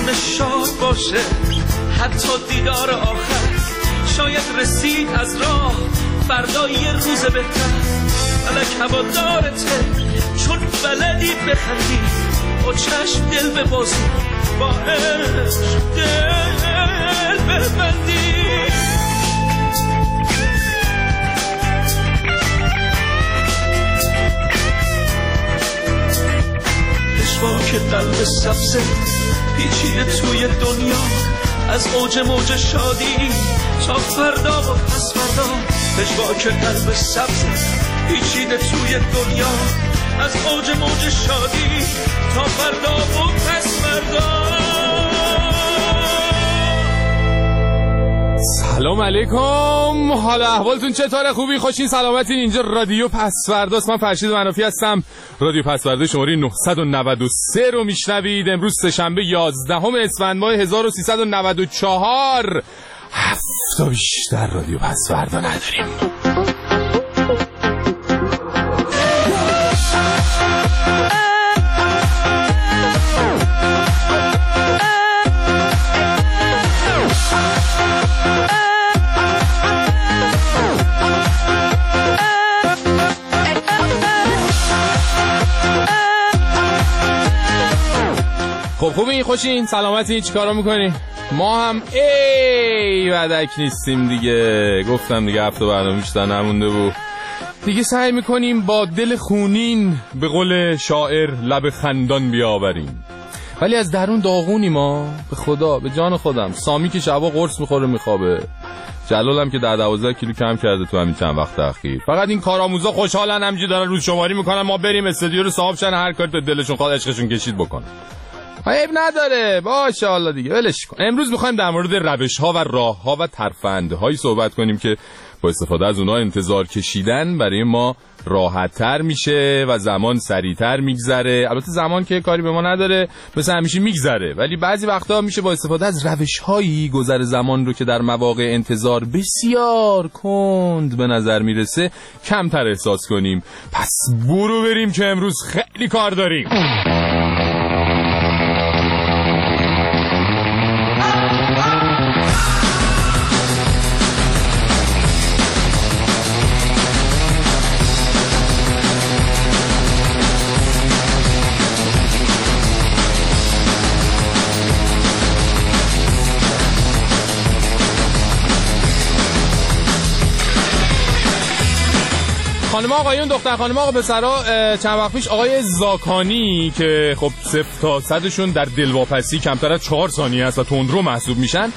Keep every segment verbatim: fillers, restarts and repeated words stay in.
خیابون شاد باشه، حتی دیدار آخر شاید رسید از راه، فردا یه روز بهتر. فلک هوادارته چون بلدی بخندی، با چشم دل ببازی، با عشق دل ببندی. پشواک قلب سبزه پیچیده توی دنیا، از اوج موج شادی تا فردا و پس فردا. پشواک قلب سبزه پیچیده توی دنیا، از اوج موج شادی تا فردا و پس فردا. سلام علیکم، حالا احوالتون چطوره؟ خوبی؟ خوشین؟ سلامتین؟ اینجا رادیو پسورداست. من فرشید منافی هستم. رادیو پسورده شماره نهصد و نود و سه رو میشنوید. امروز سه‌شنبه یازدهم اسفند ماه هزار و سیصد و نود و چهار. هفته بیشتر رادیو پسورده نداریم. خب خوبی؟ خوشین؟ سلامتی؟ چی کارا میکنی؟ ما هم ای ودک نیستیم دیگه. گفتم دیگه هفته برنامه بیشتر نمونده بود دیگه. سعی میکنیم با دل خونین به قول شاعر لب خندان بیاوریم، ولی از درون داغونی ما. به خدا، به جان خودم. سامی که شبا قرص میخوره میخوابه، جلالم که در دوازده کیلو کم کرده تو همین چند وقت اخیر. فقط این کارآموزا خوشحالن، همینجوری دارن روز شماری میکنن ما بریم استودیو رو صاحب شن، هر کاری تو دلشون خواست عشقشون کشید بکنن. عیب نداره، باشه الله دیگه، ولش کن. امروز میخوایم در مورد روش‌ها و راه‌ها و ترفندهایی صحبت کنیم که با استفاده از اونها انتظار کشیدن برای ما راحت‌تر میشه و زمان سریع‌تر میگذره. البته زمان که کاری به ما نداره، مثل همیشه میگذره، ولی بعضی وقتا میشه با استفاده از روش‌هایی گذر زمان رو که در مواقع انتظار بسیار کند به نظر میرسه کمتر احساس کنیم. پس برو بریم که امروز خیلی کار داریم. خانم آقایون، دختر خانم آقا پسرا، چند وقت پیش آقای زاکانی که خب صفر تا صدشون در دلواپسی کمتر از چهار ثانیه است و تندرو محسوب میشن،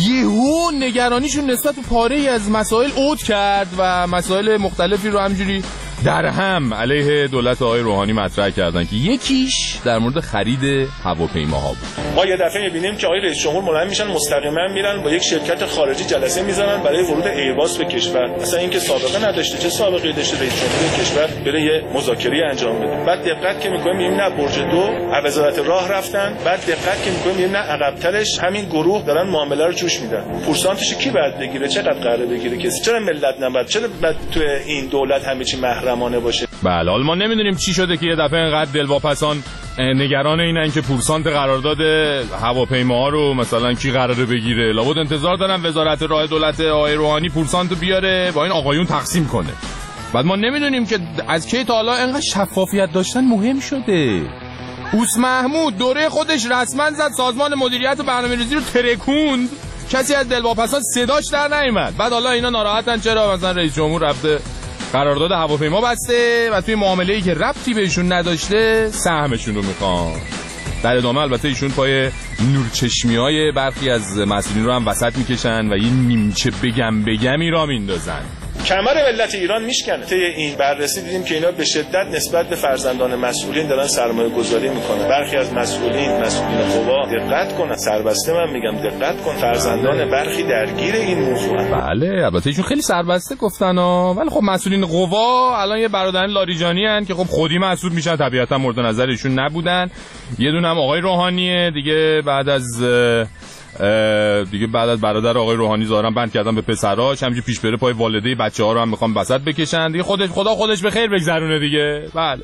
یهو نگرانیشون نسبت به پاره‌ای از مسائل عود کرد و مسائل مختلفی رو همجوری در هم علیه دولت آقای روحانی مطرح کردن که یکیش در مورد خرید هواپیماها بود. ما یه دفعه می‌بینیم که آقای رئیس جمهور ملایم میشن مستقیما میرن با یک شرکت خارجی جلسه میزنن برای ورود ایرباس به کشور. اصلا اینکه سابقه نداشته، چه سابقه‌ای داشته رئیس جمهور کشور بره یه مذاکره انجام بده. بعد دقت که می‌کنیم می‌بینیم نه برج دو وزارت راه رفتن، بعد دقت که می‌کنیم می‌بینیم نه عقب‌ترش همین گروه دارن معامله رو جوش میدن. پورسانتش کی بعد بگیره؟ چقدر قراره بگیره؟ کسی چرا ملت نباید؟ چرا بعد تو این دولت همه چی محرمانه باشه؟ بله، حالا ما نمیدونیم چی شده که یه دفعه اینقدر دلواپسان نگران اینن که پورسانت قرارداد هواپیماها رو مثلا کی قراره بگیره. لابد انتظار دارن وزارت راه دولت آقای روحانی پورسانت بیاره با این آقایون تقسیم کنه. بعد ما نمیدونیم که از کی تا حالا اینقدر شفافیت داشتن مهم شده. اوس محمود دوره خودش رسما زد سازمان مدیریت برنامه‌ریزی رو ترکوند، کسی از دلواپسان صداش در نیامد. بعد حالا اینا ناراحتن چرا مثلا رئیس جمهور رفته قرارداد هواپیما بسته و توی معامله‌ای که ربطی بهشون نداشته سهمشون رو میخوان. در ادامه البته ایشون پای نورچشمی‌های برخی از مسئولین رو هم وسط میکشن و یه نیمچه بگم بگمی را میندازن. کمر ملت ایران میشکنه. طی این بررسی دیدیم که اینا به شدت نسبت به فرزندان مسئولین دارن سرمایه گذاری میکنن. برخی از مسئولین، مسئولین قوا دقت کنن، سربسته من میگم دقت کن، فرزندان برخی درگیر این موضوع هستن. بله، البته ایشون خیلی سربسته گفتن ها، ولی خب مسئولین قوا الان یه برادران لاریجانی ان که خب خودی مسئول میشن، طبیعتا مورد نظر ایشون نبودن. یه دونه هم آقای روحانیه دیگه، بعد از دیگه بعد از برادر آقای روحانی ظاهرا بند کردن به پسراش، همینجوری پیش بره پای والده بچه‌ها رو هم میخوام وسط بکشن دیگه. خودش خدا خودش به خیر بگذرونه دیگه. بله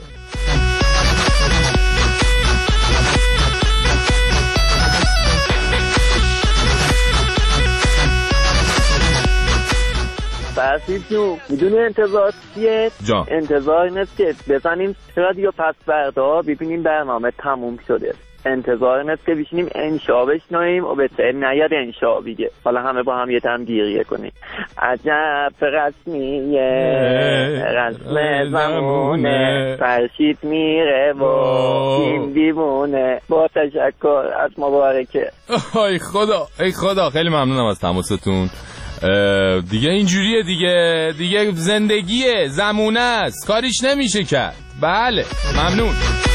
فرشید جون میدونی انتظار چیه؟ جا. انتظار اینه که بزنیم رادیو پس فردا ببینیم برنامه تموم شده. انتظار اینه که بشینیم انشا بشنویم و به سر نیاد انشا بگه. حالا همه با هم یه تم گیریه کنیم. عجب رسمیه رسم زمونه فرشید میره و این بیمونه. با تشکر از مبارکه. ای خدا ای خدا خیلی ممنونم از تماستون. دیگه اینجوریه دیگه دیگه زندگیه زمونه است کاریش نمیشه کرد. بله ممنون.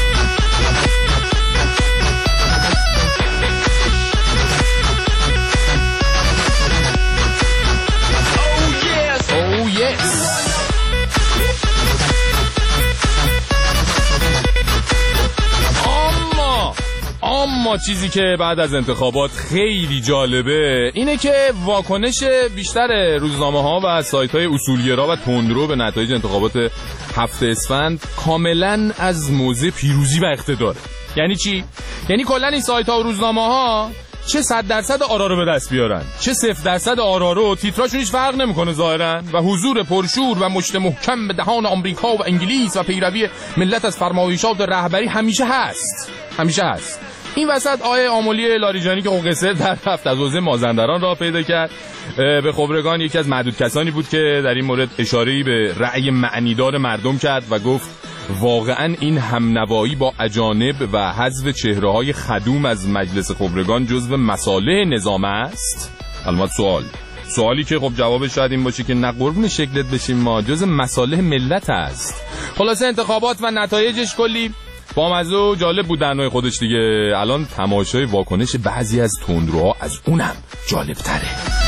اما چیزی که بعد از انتخابات خیلی جالبه اینه که واکنش بیشتر روزنامه ها و سایت های اصولگرا و تندرو به نتایج انتخابات هفته اسفند کاملا از موضع پیروزی و اقتداره. یعنی چی؟ یعنی کلا این سایت ها و روزنامه ها چه صد درصد آرا رو به دست بیارن چه صفر درصد آرا رو تیتراشون هیچ فرق نمیکنه ظاهرا و حضور پرشور و مشت محکم به دهان آمریکا و انگلیس و پیروی ملت از فرمایشات رهبری همیشه هست همیشه هست. این وسط آیه آمولی لاریجانی که قصه در رفت از حوزه مازندران راه پیدا کرد به خبرگان یکی از معدود کسانی بود که در این مورد اشاره‌ای به رأی معنیدار مردم کرد و گفت واقعا این همنوایی با اجانب و حذف چهره‌های خدوم از مجلس خبرگان جزو مصالح نظام است. البته سوال سوالی که خب جوابش شاید این باشه که نه قربون شکلت بشیم ما جزو مصالح ملت است. خلاصه انتخابات و نتایجش کلی بامزه و جالب بود در نوع خودش دیگه. الان تماشای واکنش بعضی از تندروها از اونم جالب تره.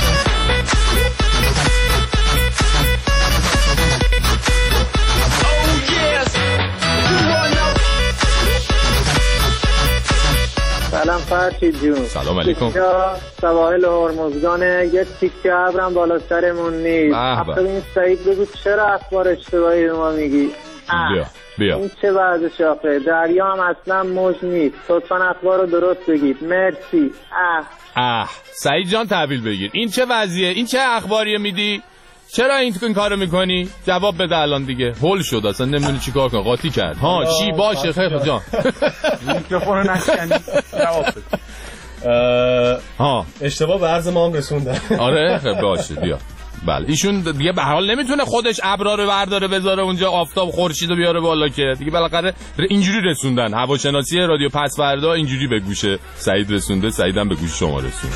سلام فرشید جون. سلام علیکم. سواحل هرمزگانه یه تیکه ابرم بالا سرمون نیست. اصلا این سعید بگو چرا اخبار اشتباهی رو ما میگی؟ بیا بیا. این چه وضعش آخه؟ دریا هم اصلا موج نیست. لطفاً اخبار رو درست بگید. مرسی. اه اه سعید جان تحویل بگیر. این چه وضعیه؟ این چه اخباریه میدی؟ چرا این این کارو میکنی؟ جواب بده الان دیگه. هول شد اصلا نمیدونی چیکار کنه. قاطی کرد. ها چی باشه خیر جان. میکروفونو نشکنی. جواب بده. ها اشتباه به عرض ما هم رسوندن. آره خب باشه بیا. بله ایشون دیگه به حال نمیتونه خودش ابرا رو برداره بذاره اونجا آفتاب خورشید رو بیاره بالا که دیگه بالاخره اینجوری رسوندن. هواشناسی رادیو پس فردا اینجوری به گوش سعید رسونده، سعیدم به گوش شما رسونده.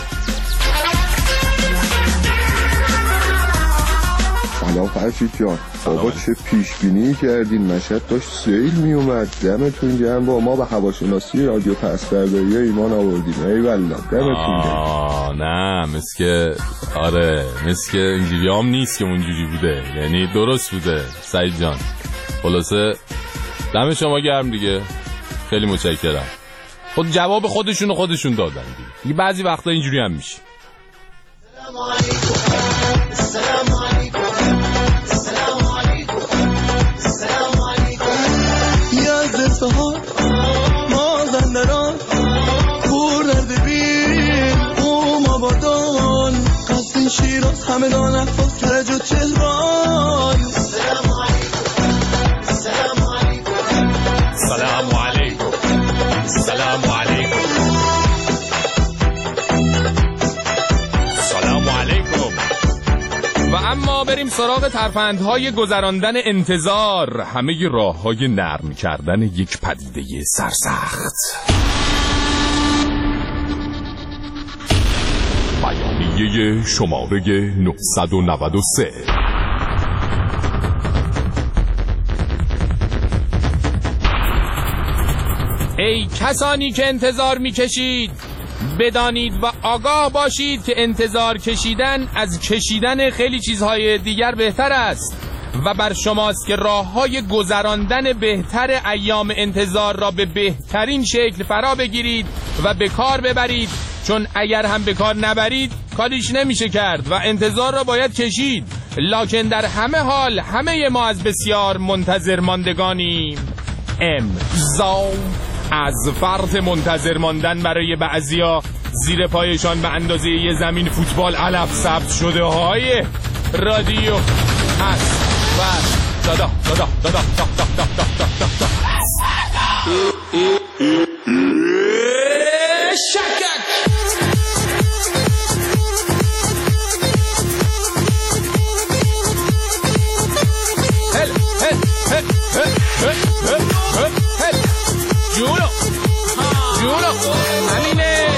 سلام فرشید جان. بابا چه پیش بینی کردین؟ مشهد داشت سیل می اومد. دمتون گرم. با ما به هواشناسی رادیو پس فردایی ایمان آوردیم. ای والله دمتون گرم. نه مثل که آره مثل که اینجوری هم نیست که اونجوری بوده. یعنی درست بوده سعید جان. خلاصه دم شما گرم دیگه. خیلی متشکرم. خود جواب خودشون خودشون دادن دیگه. دیگه بعضی وقتا اینجوری هم میشه. سلام علیکم. سلام علیکم. سهار مازندران پور درد بین اوم آبادان قصد شیراز همدان افاس کرج و تهران. سلام علیکم. سلام علیکم. سلام علیکم. سلام علیکم. سلام علیکم. و اما بریم سراغ ترفندهای گذراندن انتظار، همه راههای نرم کردن یک پدیده سرسخت. بیانیه شماره نهصد و نود و سه. ای کسانی که انتظار میکشید، بدانید و آگاه باشید که انتظار کشیدن از کشیدن خیلی چیزهای دیگر بهتر است و بر شماست که راههای گذراندن بهتر ایام انتظار را به بهترین شکل فرا بگیرید و به کار ببرید، چون اگر هم به کار نبرید کاریش نمیشه کرد و انتظار را باید کشید. لکن در همه حال همه ما از بسیار منتظر ماندگانیم. امضا از فرط منتظر ماندن برای بعضیا زیر پایشان به اندازه یه زمین فوتبال علف ثبت شده های رادیو هست بس دادا دادا دادا دادا دادا دادا شکک هل هل هل هل هل هل هل جونو جونو همینه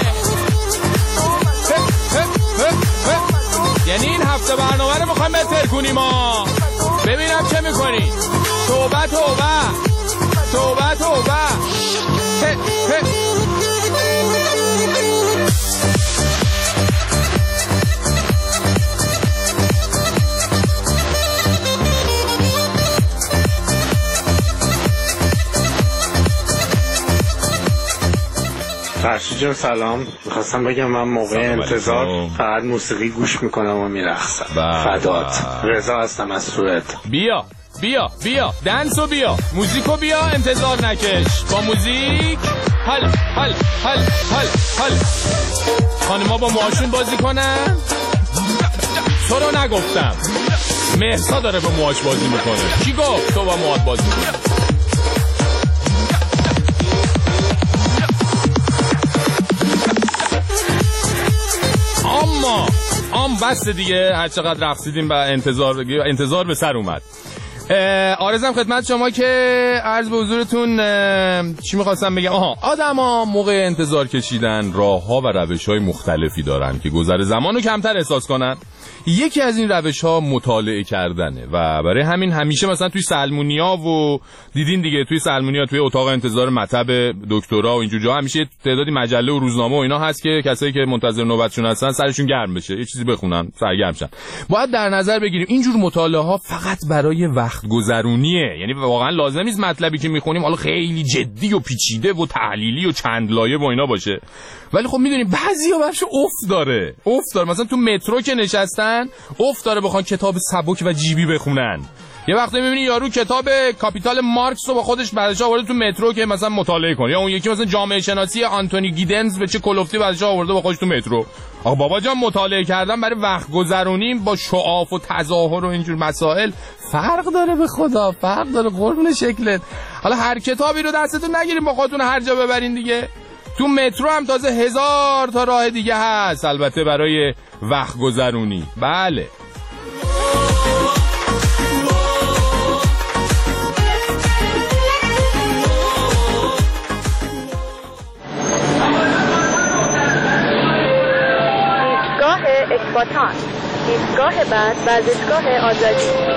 یعنی این هفته برنامه رو میخوایم بهتر کنیم ما ببینم چه میکنی توبه توبه توبه توبه هه هه فرشی جان سلام. میخواستم بگم من موقع انتظار فقط موسیقی گوش میکنم و میرقصم. فدات. رضا هستم از سوئد. بیا بیا بیا دنسو بیا موزیکو بیا انتظار نکش با موزیک حل حل حل حل حل خانما با موهاشون بازی کنن. تو رو نگفتم مهسا داره با موهاش بازی میکنه. کی گفت تو با موهات بازی میکنه؟ اما ام بس دیگه هر چقدر رقصیدیم و انتظار انتظار به سر اومد. عرضم خدمت شما که عرض به حضورتون چی میخواستم بگم. آها آدما موقع انتظار کشیدن راه‌ها و روش‌های مختلفی دارن که گذر زمانو کمتر احساس کنن. یکی از این روش‌ها مطالعه کردنه و برای همین همیشه مثلا توی سلمونیا و دیدین دیگه توی سلمونیا توی اتاق انتظار مطب دکترا و اینجور جا همیشه تعدادی مجله و روزنامه و اینا هست که کسایی که منتظر نوبتشون هستن سرشون گرم بشه یه چیزی بخونن سرگرم شن. باید در نظر بگیریم اینجور مطالعه ها فقط برای وقت گذرونیه، یعنی واقعا لازم نیست مطلبی که میخونیم حالا خیلی جدی و پیچیده و تحلیلی و چند لایه و اینا باشه. ولی خب میدونیم بعضیا برش افت داره افت داره مثلا تو مترو که نشستن افت داره بخوان کتاب سبک و جیبی بخونن. یه وقتی میبینی یارو کتاب کاپیتال مارکس رو با خودش بعدش آورده تو مترو که مثلا مطالعه کنه، یا اون یکی مثلا جامعه شناسی آنتونی گیدنز به چه کلفتی بعدش آورده با خودش تو مترو. آقا بابا جان مطالعه کردن برای وقت گذرونیم با شعاف و تظاهر و اینجور مسائل فرق داره، به خدا فرق داره قربون شکلت. حالا هر کتابی رو دستتون نگیریم با خودتون هر جا ببرین دیگه. تو مترو هم تازه هزار تا راه دیگه هست البته برای وقت گذرونی. بله ایستگاه اکباتان، ایستگاه بعد ورزشگاه آزادی.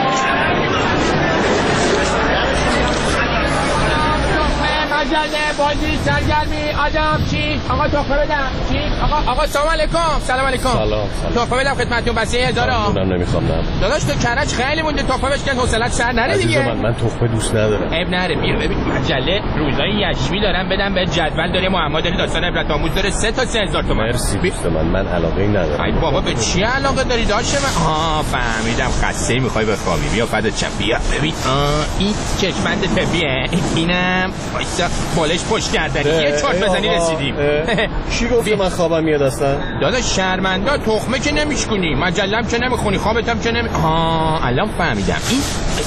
مجله بازی سرگرمی آدم چی؟ آقا تخمه بدم چی؟ آقا آقا سلام علیکم. سلام علیکم. سلام. تخمه بدم خدمتتون بس یه هزارا. من نمیخوام نه. داداش تو کرج خیلی مونده تخمه بشکن حوصله‌ات سر نره دیگه. من من تخمه دوست ندارم. عیب نره بیا ببین مجله روزای یشمی دارم بدم به جدول داره معما داره داستان عبرت آموز داره سه تا سه هزار تومان. مرسی دوست من من علاقه ندارم. ای بابا به چی علاقه داری داش من؟ آها فهمیدم خسته میخوای بخوابی. بیا فدات شم بیا ببین این چشمند طبیعه اینم وایسا بالش پشت کردنی یه چرت بزنی رسیدیم. چی گفتی من خوابم میاد اصلا؟ داداش شرمنده تخمه که نمیشکنی مجله‌ام که نمیخونی خوابتم که نمی آها الان فهمیدم. این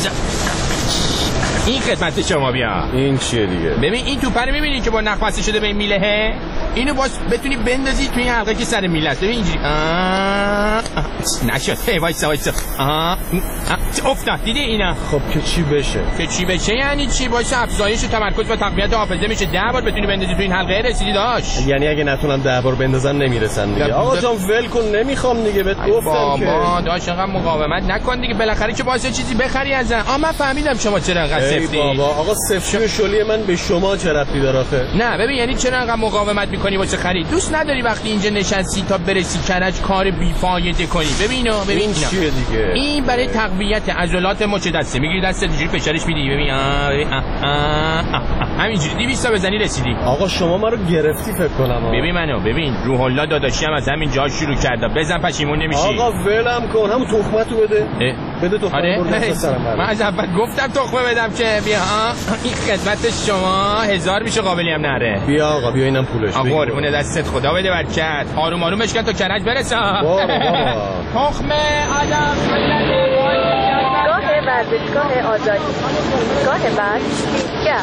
این خدمت شما بیا. این چیه دیگه؟ ببین این توپه رو میبینی که با نخ بسته شده به این میلهه، اینو باز بتونی بندازی توی این حلقه که سر میله است. ببین اینجوری نشد. هی وایسا وایسا افتاد دیدی اینا. خب که چی بشه؟ که چی بشه یعنی چی؟ باشه افزایش تمرکز و تقویت حافظه میشه. ده بار بتونی بندازی توی این حلقه رسیدی داش. یعنی اگه نتونم ده بار بندازم نمیرسم دیگه. آقا جان ول کن نمیخوام دیگه بهت گفتم که بابا داش انقدر مقاومت نکن دیگه بالاخره که واسه چیزی بخری ازن. آ من فهمیدم شما چرا انقدر سفتی. بابا آقا سفتی شلی من به شما چه ربطی داره آخه؟ نه ببین یعنی چرا انقدر مقاومت میکنی واسه خرید؟ دوست نداری وقتی اینجا نشستی تا برسی کرج کار بیفایده کنی؟ ببینو ببین این چیه دیگه؟ این برای تقویت عضلات مچ دسته میگیری دستت اینجوری فشارش میدی. ببین همینجوری دویست تا بزنی رسیدی. آقا شما ما رو گرفتی فکر کنم. ببین منو ببین روح الله داداشی هم از همین جا شروع کرد. بزن پشیمون نمیشی. آقا ولم کن همون تخمتو بده. بده تخمه آره؟ برو. من از اول گفتم تخمه بدم که بیا این خدمت شما هزار میشه قابلی هم نره. بیا آقا بیا اینم پولش. آقا قربون دستت خدا بده برکت. آروم آروم بشکن تا کرج برسه. بابا تخمه آدم ورزشگاه آزادی. ایستگاه بعد بیستگر.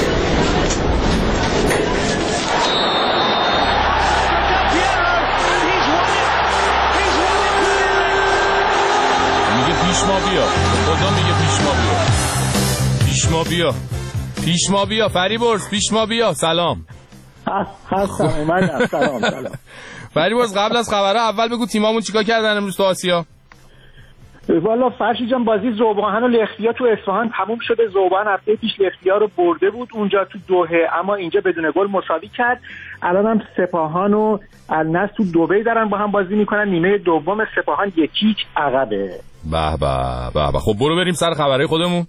میگه پیش ما بیا، خدا میگه پیش ما بیا، پیش ما بیا، پیش ما بیا. فریبرز پیش ما بیا. سلام. هستم اومدم. سلام سلام. فریبرز قبل از خبره اول بگو تیمامون چیکار کردن امروز تو آسیا؟ والا فرشی جان بازی ذوب‌آهن و لخیا تو اصفهان تموم شده. ذوب‌آهن هفته پیش لخیا رو برده بود اونجا تو دوحه، اما اینجا بدون گل مساوی کرد. الان هم سپاهان و النصر تو دبی دارن با هم بازی میکنن. نیمه دوم سپاهان یکیچ عقبه. به به به به. خب برو بریم سر خبرهای خودمون.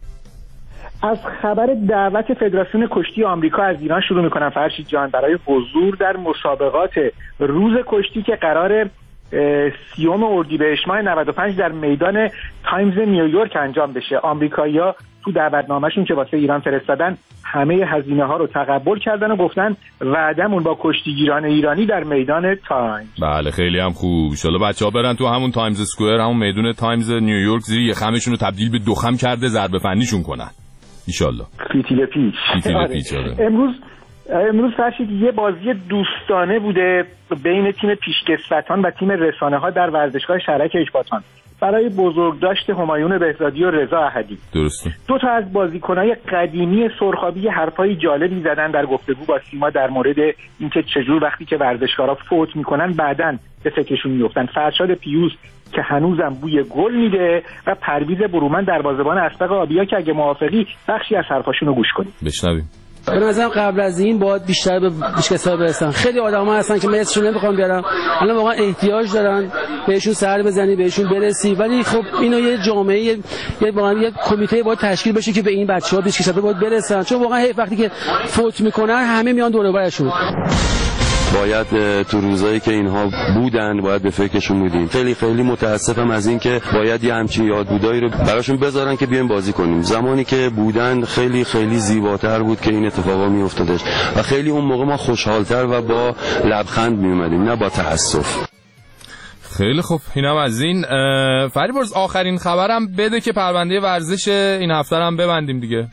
از خبر دعوت فدراسیون کشتی آمریکا از ایران شروع میکنم فرشید جان، برای حضور در مسابقات روز کشتی که قرار سیوم اردیبهشت ماه نود و پنج در میدان تایمز نیویورک انجام بشه. آمریکایی‌ها تو دعوتنامه‌شون که واسه ایران فرستادن همه هزینه ها رو تقبل کردن و گفتن وعدمون با کشتیگیران ایرانی در میدان تایمز. بله خیلی هم خوب. ان شاءالله بچه‌ها برن تو همون تایمز اسکوئر، همون میدون تایمز نیویورک، زیر یه خمشون رو تبدیل به دو خم کرده ضربه فنیشون کنن ان شاءالله. فیتیل پیچ. فیتیل پیچ. امروز امروز فرشید یه بازی دوستانه بوده بین تیم پیشکسوتان و تیم رسانه ها در ورزشگاه شهرک اکباتان برای بزرگداشت همایون بهزادی و رضا احدی. درسته. دو تا از بازیکنای قدیمی سرخابی حرفای جالبی زدن در گفتگو با سیما در مورد اینکه چجور وقتی که ورزشکارا فوت میکنن بعدن به فکرشون میافتن. فرشاد پیوز که هنوزم بوی گل میده و پرویز برومند دروازه‌بان اسبق آبیا که اگه موافقی بخشی از حرفاشون رو گوش کنیم. بشنویم. به نظرم قبل از این باید بیشتر به پیشکسوتا برسن. خیلی آدم‌ها هستن که مصرشون نمیخوام بیارن، الان واقعا احتیاج دارن بهشون سر بزنی، بهشون برسی، ولی خب اینو یه جامعه یه واقعا یه کمیته باید تشکیل بشه که به این بچه‌ها پیشکسوتا باید برسن، چون واقعا وقتی که فوت میکنن همه میان دور و برشون. باید تو روزایی که اینها بودن باید به فکرشون بودیم. خیلی خیلی متاسفم از این که باید یه همچین یادبودایی رو براشون بذارن که بیایم بازی کنیم. زمانی که بودن خیلی خیلی زیباتر بود که این اتفاقا میافتادش و خیلی اون موقع ما خوشحالتر و با لبخند میومدیم نه با تأسف. خیلی خوب اینم از این. فریبرز آخرین خبرم بده که پرونده ورزش این هفته هم ببندیم دیگه.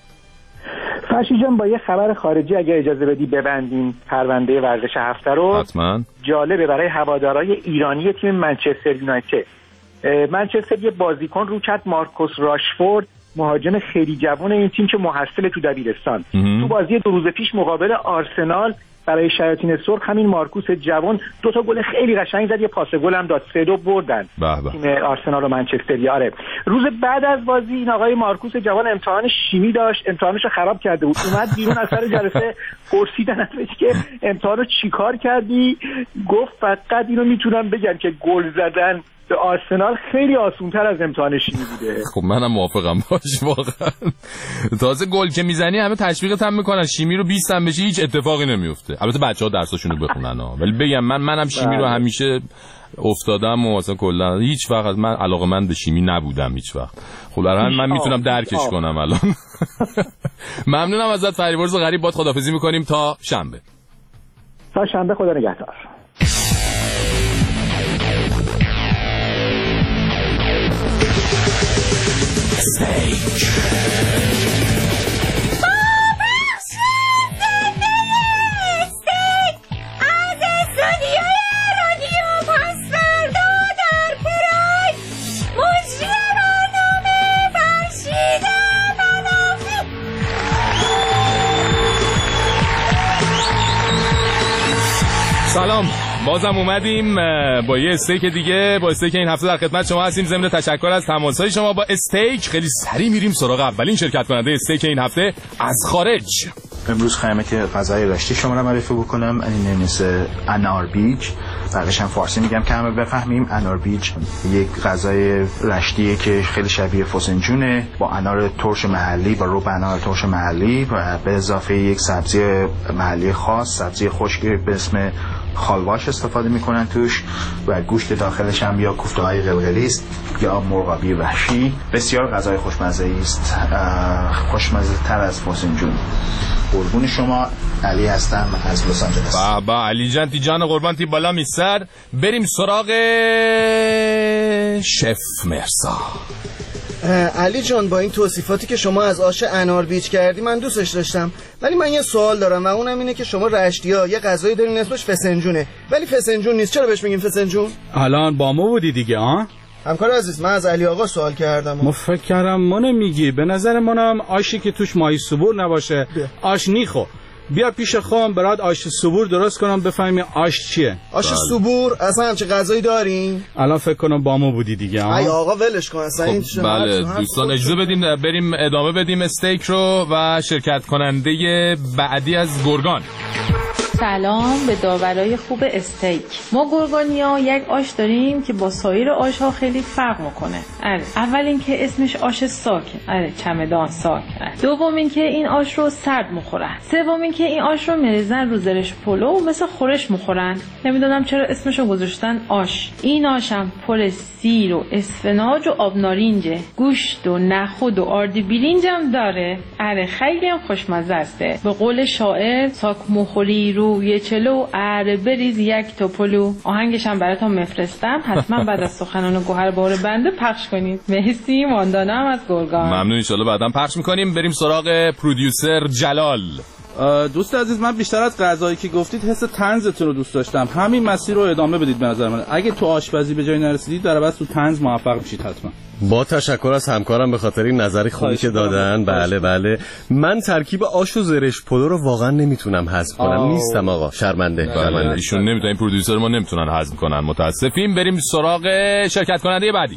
فرشی جان با یه خبر خارجی اگه اجازه بدی ببندیم پرونده ورزش هفته رو. حتما. جالبه برای هوادارهای ایرانی تیم منچستر یونایتد. منچستر یه بازیکن رو کرد، مارکوس راشفورد، مهاجم خیلی جوان این تیم که محصل تو دبیرستان. تو بازی دو روز پیش مقابل آرسنال برای شیاطین سرخ همین مارکوس جوان دو تا گل خیلی قشنگ زد، یه پاس گل هم داد، سه دو بردن تیم آرسنال و منچستر. یاره روز بعد از بازی این آقای مارکوس جوان امتحان شیمی داشت، امتحانشو خراب کرده بود، اومد بیرون از سر جلسه پرسیدن ازش که امتحانو چیکار کردی؟ گفت فقط اینو میتونم بگم که گل زدن به آرسنال خیلی آسان‌تر از امتحان شیمی بوده. خب منم موافقم باش واقعا. تازه گل که میزنی همه تشویقت هم میکنن، شیمی رو بیست هم بشی هیچ اتفاقی نمیفته. البته بچه‌ها درساشونو بخونن ها، ولی بگم من منم شیمی رو همیشه افتادم و مثلا کلا هیچ وقت من علاقه‌مند به شیمی نبودم هیچ وقت. خب الان من میتونم درکش کنم الان. ممنونم ازت فریبرز غریب، باد خدافظی میکنیم تا شنبه. تا شنبه، خدا نگهدار. سلام، بازم اومدیم با یه استیک دیگه، با استیک این هفته در خدمت شما هستیم. ضمن تشکر از تماس‌های شما با استیک خیلی سریع میریم سراغ اولین شرکت کننده استیک این هفته از خارج. امروز خیمه که غذای رشتی شما رو معرفی بکنم، این مثل انار بیج، بقیش هم فارسی میگم که همه بفهمیم. انار بیج یک غذای رشتیه که خیلی شبیه فسنجونه، با انار ترش محلی، با رب انار ترش محلی و به اضافه یک سبزی محلی خاص، سبزی خشک به اسم خالواش استفاده میکنن توش و گوشت داخلش هم یا کوفته های قلقلی است یا مرغابی وحشی. بسیار غذای خوشمزه است، خوشمزه تر از فسنجون. قربون شما، علی هستم از لس آنجلس. بابا علی جان تی جان قربان تی بالا میسر. بریم سراغ شف مرسا. علی جان با این توصیفاتی که شما از آش انار بیچ کردی من دوستش داشتم، ولی من یه سوال دارم و اونم اینه که شما رشتی‌ها یه غذایی دارین اسمش فسنجونه ولی فسنجون نیست، چرا بهش میگین فسنجون؟ الان با ما بودی دیگه ها؟ همکار عزیز من از علی آقا سوال کردم. ما فکر کردم ما نمیگی، به نظر منم آشی که توش ماهی سبور نباشه آش نیخو. بیا پیش خودم برات آش سبور درست کنم بفهمی آش چیه. آش بله. سبور اصلا همچه غذایی دارین؟ الان فکر کنم با ما بودی دیگه ها. ای آقا ولش کن اصلا این خب بله دوستان اجازه بدیم بریم ادامه بدیم استیک رو و شرکت کننده بعدی از گرگان. سلام به داورای خوب استیک. ما گرگانیا یک آش داریم که با سایر آش‌ها خیلی فرق میکنه. آره اول اینکه اسمش آش ساکه. آره چمدان ساک. آره. دوم اینکه این آش رو سرد میخورن. سوم اینکه این آش رو میریزن رو زرش پلو مثل خورش میخورن. نمیدونم چرا اسمش رو گذاشتن آش. این آشم پر سیر و اسفناج و آب نارنجه. گوشت و نخود و آردی بیرینج هم داره. آره خیلی هم خوشمزه است. به قول شاعر ساک مخوری رو یه چلو اره بریز یک توپلو. آهنگش هم براتون میفرستم، حتما بعد از سخنان گوهر بار بنده پخش کنید. مرسی ماندانا هم از گرگان. ممنون، ان شاءالله بعداً پخش میکنیم. بریم سراغ پرودیوسر جلال. دوست عزیز من بیشتر از غذایی که گفتید حس طنزتون رو دوست داشتم، همین مسیر رو ادامه بدید. به نظر من اگه تو آشپزی به جای نرسیدید در بس تو طنز موفق میشید حتما. با تشکر از همکارم به خاطر این نظری خوبی که دادن. بله بله من ترکیب آش و زرش پلو رو واقعا نمیتونم هضم کنم. آه. نیستم آقا، شرمنده. بله ایشون نمیتونن، پرودیوسر ما نمیتونن هضم کنن، متاسفیم. بریم سراغ شرکت کننده بعدی.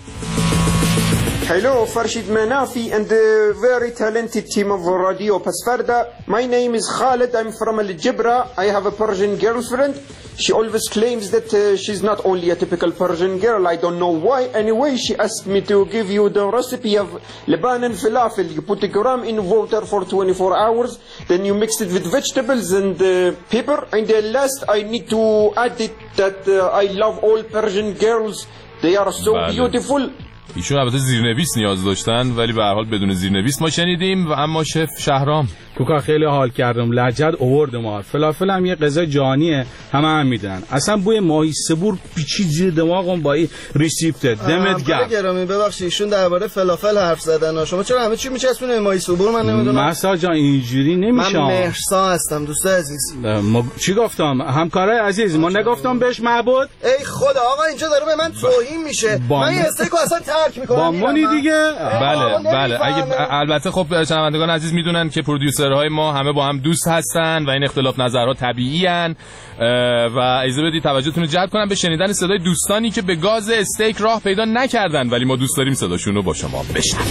Hello, Farshid Manafi and the very talented team of Radio Pasfarda. My name is Khalid. I'm from Al Jibra. I have a Persian girlfriend. She always claims that uh, she's not only a typical Persian girl. I don't know why. Anyway, she asked me to give you the recipe of Lebanon falafel. You put a gram in water for twenty-four hours. Then you mix it with vegetables and uh, pepper. And then last, I need to add it that uh, I love all Persian girls. They are so beautiful. ایشون البته زیرنویس نیاز داشتن ولی به هر حال بدون زیرنویس ما شنیدیم. و اما شف شهرام کوکا خیلی حال کردم، لجد اوورد ما. فلافل هم یه غذا جانیه، همه هم میدونن. اصلا بوی ماهی سبور پیچید زیر دماغم با این ریسیپت. دمت گرم. گرامی ببخشید ایشون درباره فلافل حرف زدن. شما چرا همه چی میچسبونه ماهی سبور؟ من نمیدونم. مسا جان اینجوری نمیشه. من مهرسا هستم دوست عزیز. ما چی گفتم؟ همکارای عزیز ما نگفتم بهش معبود؟ ای خدا آقا اینجا داره به من توهین میشه. من این استیکو اصلا ترک میکنم. با منی دیگه. بله بله اگه البته خب شنوندگان عزیز میدونن که پرودیوسرهای ما همه با هم دوست هستن و این اختلاف نظرها طبیعی ان و اجازه بدید توجهتون رو جلب کنم به شنیدن صدای دوستانی که به گاز استیک راه پیدا نکردن ولی ما دوست داریم صداشون رو با شما بشنویم.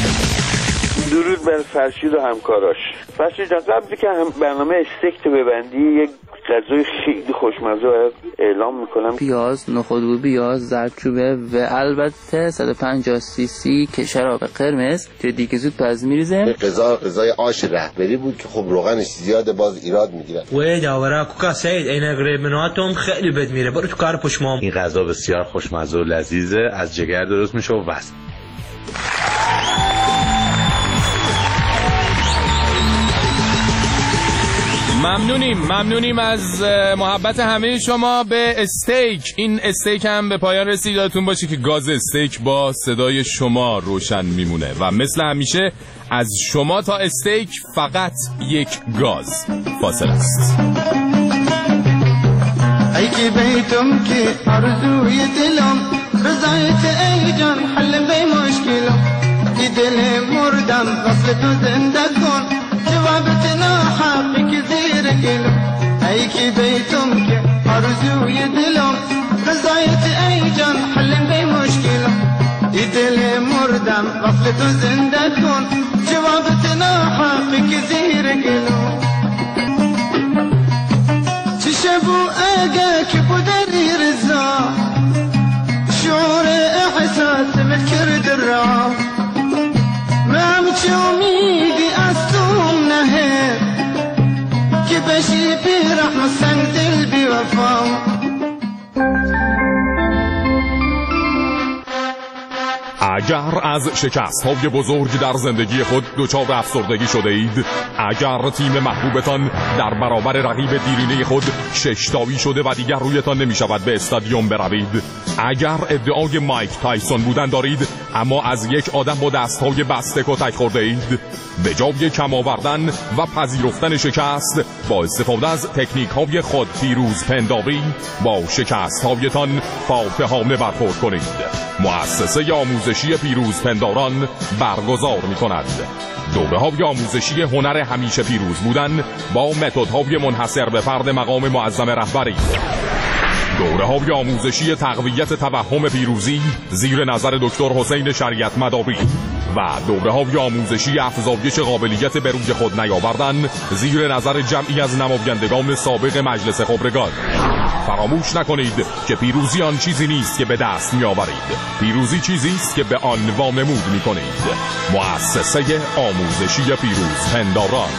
درود بر فرشید و همکاراش. فرشید جان قبل که هم برنامه استیک تو ببندی یک غذای خیلی خوشمزه اعلام میکنم. پیاز، نخود پیاز، زردچوبه و البته صد و پنجاه سی سی که شراب قرمز که دیگه زود پز میریزه. غذا غذای آش رهبری بود که خب روغنش زیاده باز ایراد میگیرن. و داورا کوکا سید اینا گریبناتم خیلی بد میره. برو تو کار پشمام. این غذا بسیار خوشمزه و لذیذه، از جگر درست میشه و وصف. ممنونیم ممنونیم از محبت همه شما به استیک. این استیک هم به پایان رسید. یادتون باشه که گاز استیک با صدای شما روشن میمونه و مثل همیشه از شما تا استیک فقط یک گاز فاصله است. ای که بیتم که آرزوی دلم رضایت ای جان حل به مشکلم ای دل مردم وصل تو زنده کن جوابت ناحقی که زیر گلم ای که بیتم که آرزوی دلم رضایت ای جان حل به مشکلم ای دل مردم وصل تو زنده کن جوابت ناحقی که زیر گلم چه شبو اگه که بودری رضا شعور احساس من کرد را من چه امیدی از توم نهه که بشی بی رحم سنگ دل بی وفا. اگر از شکست‌های بزرگ در زندگی خود دچار افسردگی شده اید، اگر تیم محبوبتان در برابر رقیب دیرینه خود ششتاوی شده و دیگر رویتان نمی شود به استادیوم بروید، اگر ادعای مایک تایسون بودن دارید اما از یک آدم با دست‌های بسته کتک خورده اید، به جای کم آوردن و پذیرفتن شکست با استفاده از تکنیک‌های خود پیروز پنداری با شکست‌هایتان فاتحانه برخورد کنید. مؤسسه آموزشی پیروز پنداران برگزار می‌کند دوره‌های آموزشی هنر همیشه پیروز بودن با متدهای منحصر به فرد مقام معظم رهبری، دوره‌های آموزشی تقویت توهم پیروزی زیر نظر دکتر حسین شریعت مداری و دوره‌های آموزشی افزایش قابلیت به روی خود نیاوردن زیر نظر جمعی از نمایندگان سابق مجلس خبرگان. فراموش نکنید که پیروزی آن چیزی نیست که به دست می‌آورید، پیروزی چیزی است که به آن وانمود می‌کنید. مؤسسه آموزشی پیروز پنداران.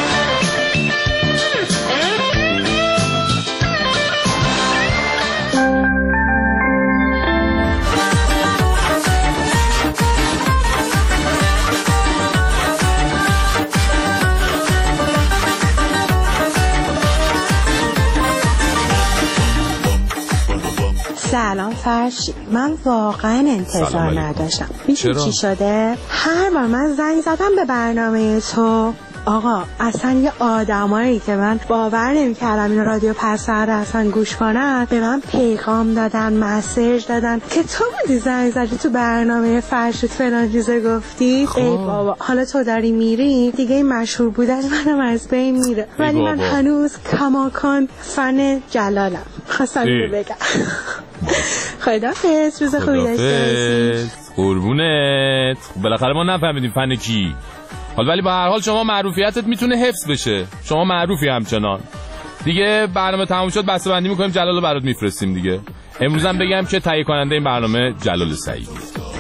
سلام فرشی، من واقعا انتظار نداشتم. میشه چی شده؟ هر بار من زنگ زدم به برنامه تو، آقا اصلا یه آدمایی که من باور نمی‌کردم این رادیو پس فردا اصلا گوش کنن به من پیغام دادن، مسیج دادن که تو بودی زنگ زدی تو برنامه فرشید فلان چیزا گفتی. خواه. ای بابا حالا تو داری میری دیگه، این مشهور بودن منم از بین میره، ولی من هنوز کماکان فن جلالم. خواستم اینو بگم. خداحافظ، روز خوبی داشته باشی. قربونت. بالاخره ما نفهمیدیم فن کی. حالا ولی با هر حال شما معروفیتت میتونه حفظ بشه، شما معروفی همچنان دیگه. برنامه تموم شد بسته بندی میکنیم، جلالو برات میفرستیم دیگه. امروز هم بگم که تهیه کننده این برنامه جلال سعیدی.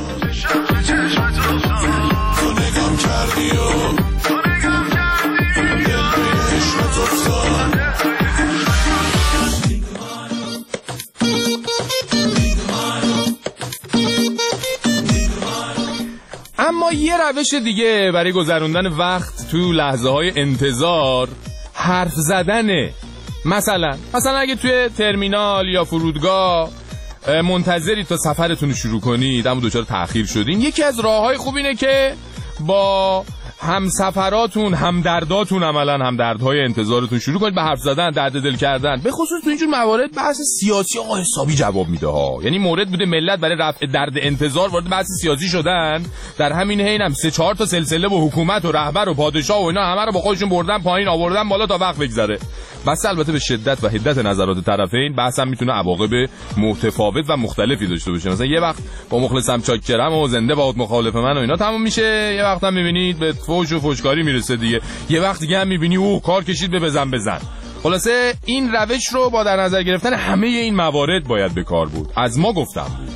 اما یه روش دیگه برای گذروندن وقت تو لحظه های انتظار حرف زدنه. مثلا مثلا اگه توی ترمینال یا فرودگاه منتظری تا سفرتون شروع کنید اما دچار تأخیر شدین، یکی از راههای خوب اینه که با همسفراتون، همدرداتون، عملا همدردهای انتظارتون شروع کنید به حرف زدن، درد دل کردن. به خصوص تو اینجور موارد بحث سیاسی آقا حسابی جواب میده ها. یعنی مورد بوده ملت برای رفع درد انتظار وارد بحث سیاسی شدن، در همین حین هم سه چهار تا سلسله با حکومت و رهبر و پادشاه و اینا همه رو با خودشون بردن پایین آوردن بالا تا وقت بگذره. بس البته به شدت و حدت نظرات طرفین بحث هم میتونه عواقب متفاوت و مختلفی داشته باشه. مثلا یه وقت با مخلصم چاکرم و زنده باد مخالف من و اینا تموم میشه، یه وقت هم میبینید به فوش و فوشکاری میرسه دیگه، یه وقت دیگه هم میبینی اوه کار کشید به بزن بزن. خلاصه این روش رو با در نظر گرفتن همه این موارد باید به کار بود. از ما گفتم بود.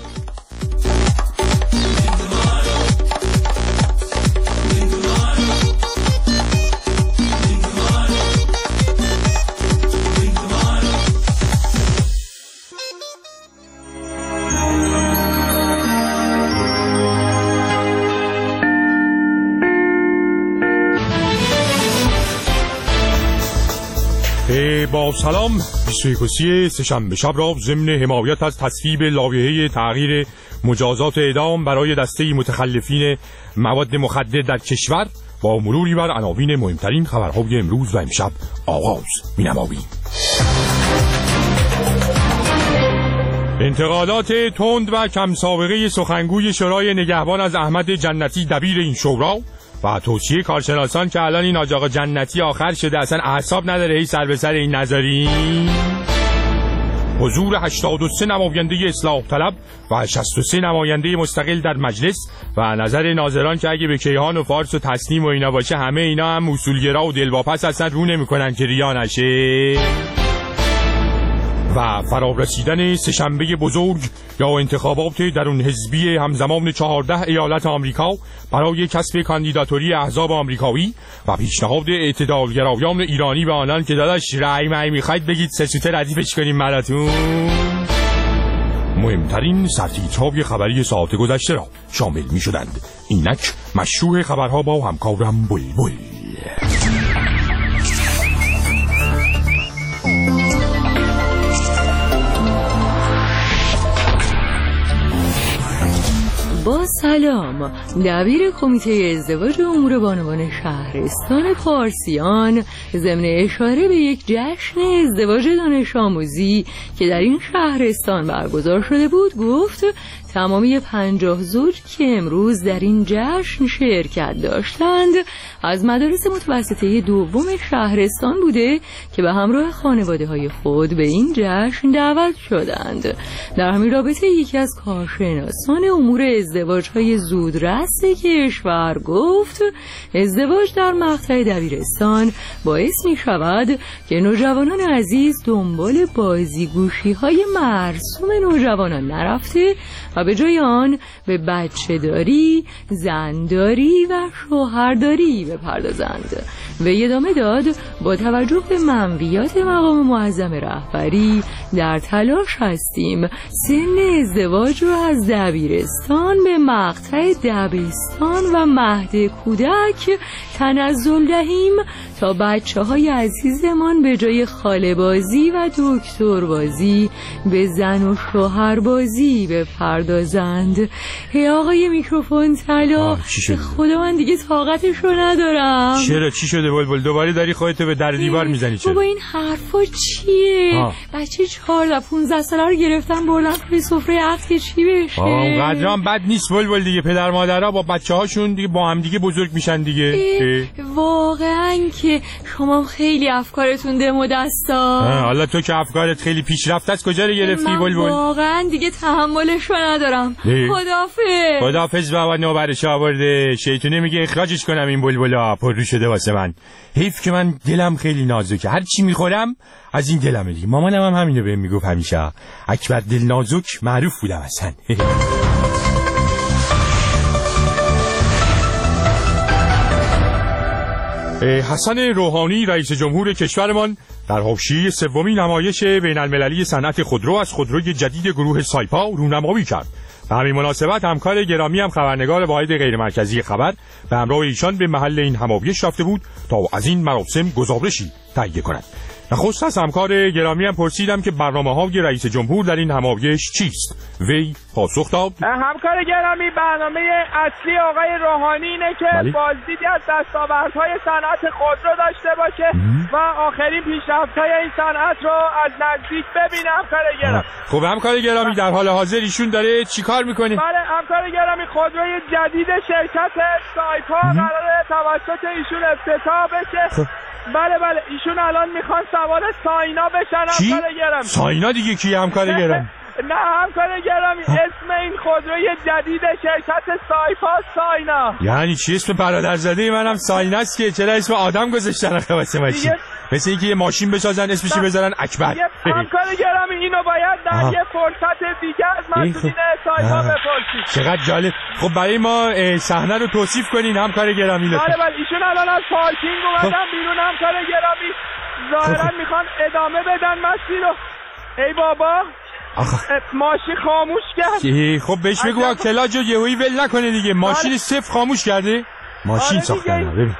با سلام، بیست و یکم سه‌شنبه شب را ضمن حمایت از تصویب لایحه تغییر مجازات اعدام برای دسته متخلفین مواد مخدر در کشور با مروری بر عناوین مهمترین خبرهای امروز و امشب آغاز می‌نماییم. انتقادات تند و کم سابقه سخنگوی شورای نگهبان از احمد جنتی دبیر این شورا و توصیه کارشناسان که الان این آج آقا جنتی آخر شده اصلا اعصاب نداره هی سر به سر این نظری. حضور هشتاد و سه نماینده اصلاح طلب و شصت و سه نماینده مستقل در مجلس و نظر ناظران که اگه به کیهان و فارس و تسنیم و اینا باشه همه اینا هم اصولگرا و دلواپس اصلا رو نمی‌کنن که ریا نشه. و فرا رسیدن سه‌شنبه بزرگ یا انتخابات درون حزبی همزمان چهارده ایالت آمریکا برای کسب کاندیداتوری احزاب آمریکایی و پیشنهاد اعتدالگرایان ایرانی به آنان که داداش رأی مایی میخواید بگید سه سوته ردیفش کنیم براتون. مهمترین سرتیترهای خبری ساعت گذشته را شامل می شدند. اینک مشروع خبرها با همکارم بلبل. با سلام، دبیر کمیته ازدواج امور بانوان شهرستان پارسیان ضمن اشاره به یک جشن ازدواج دانش آموزی که در این شهرستان برگزار شده بود گفت تمامی پنجاه زوج که امروز در این جشن شرکت داشتند از مدارس متوسطه دوم شهرستان بوده که به همراه خانواده های خود به این جشن دعوت شدند. در همین رابطه یکی از کارشناسان امور ازدواج های زودرس کشور گفت ازدواج در مقطع دبیرستان باعث می شود که نوجوانان عزیز دنبال بازیگوشی های مرسوم نوجوانان نرفته و به جای آن به بچه داری، زنداری و شوهرداری بپردازند. و ادامه داد با توجه به منویات مقام معظم رهبری در تلاش هستیم سن ازدواج را از دبیرستان به مقطع دبستان و مهد کودک تنزل دهیم تا بچه های عزیزمان به جای خاله بازی و دکتر بازی به زن و شوهر بازی بپردازند. هی آقای میکروفون طلا، خدا من دیگه طاقتشو ندارم. چرا چی شده بلبل؟ دوباره داری خودتو به در دیوار میزنی؟ چرا بابا این حرفا چیه؟ آه. بچه چهارده پونزده ساله رو گرفتن بردن توی سفره عقد که چی بشه؟ اونقدر هم بد نیست بلبل دیگه. پدر مادرها با بچه هاشون دیگه با هم دیگه بزرگ میشن دیگه. واقعا که شما خیلی افکارتون دم و دستا. حالا تو که افکارت خیلی پیشرفت است کجا رو گرفتی بلبل؟ من واقعا دیگه تحملشو ندارم. خدافظ. خدافظ بابا، نوبرش آورده. شیطونه میگه اخراجش کنم این بلبلا، پر رو شده واسه من. حیف که من دلم خیلی نازکه، هر چی میخورم از این دلمه دیگه. مامانم هم همینو بهم میگفت همیشه، اکبر دل نازک معروف بودم اصلا. حسن روحانی رئیس جمهور کشورمان در حاشیه سومین نمایش بین المللی صنعت خودرو از خودروی جدید گروه سایپا رونمایی کرد. به همین مناسبت همکار گرامی هم خبرنگار واحد غیرمرکزی خبر به همراه ایشان به محل این همایش رفته بود تا از این مراسم گزارشی تهیه کند. نخست از همکار گرامی هم پرسیدم که برنامه‌های رئیس جمهور در این همایش چیست. وی پاسخ داد: همکار گرامی، برنامه اصلی آقای روحانی اینه که بله؟ بازدیدی از دستاوردهای صنعت خودرو داشته باشه مم. و آخرین پیشرفت‌های این صنعت رو از نزدیک ببینه. همکار گرامی. خب همکار گرامی، در حال حاضر ایشون داره چیکار میکنه؟ بله همکار گرامی، خودروی جدید شرکت سایپا قراره توسط ایشون افتتاح بشه. خب. بله بله ایشون الان میخوان سوار ساینا بشن. همکار گرامی. ساینا دیگه کی همکار گرامی؟ نه همکار گرامی، اسم این خودروی جدید شرکت سایپا ساینا. یعنی چی؟ اسم برادرزاده منم سایناست که چرا اسم آدم گذاشتن آخه واسه ماشین؟ مثل اینکه یه ماشین بسازن اسمش بذارن اکبر. همکار گرامی اینو باید در آه. یه فرصت دیگه از مسئولین سایپا بپرسید. چقدر جالب. خب برای ما صحنه رو توصیف کنین همکار گرامی لطفا. بله بله ایشون الان از پارکینگ اومدن بیرون. همکار گرامی ظاهرا میخوان ادامه بدن مسیر رو. ای بابا ماشین خاموش کرد. خب بهش بگو کلاجو یهویی ول نکنه دیگه. ماشین صفر خاموش کرده. ماشین آره ساختن. ببین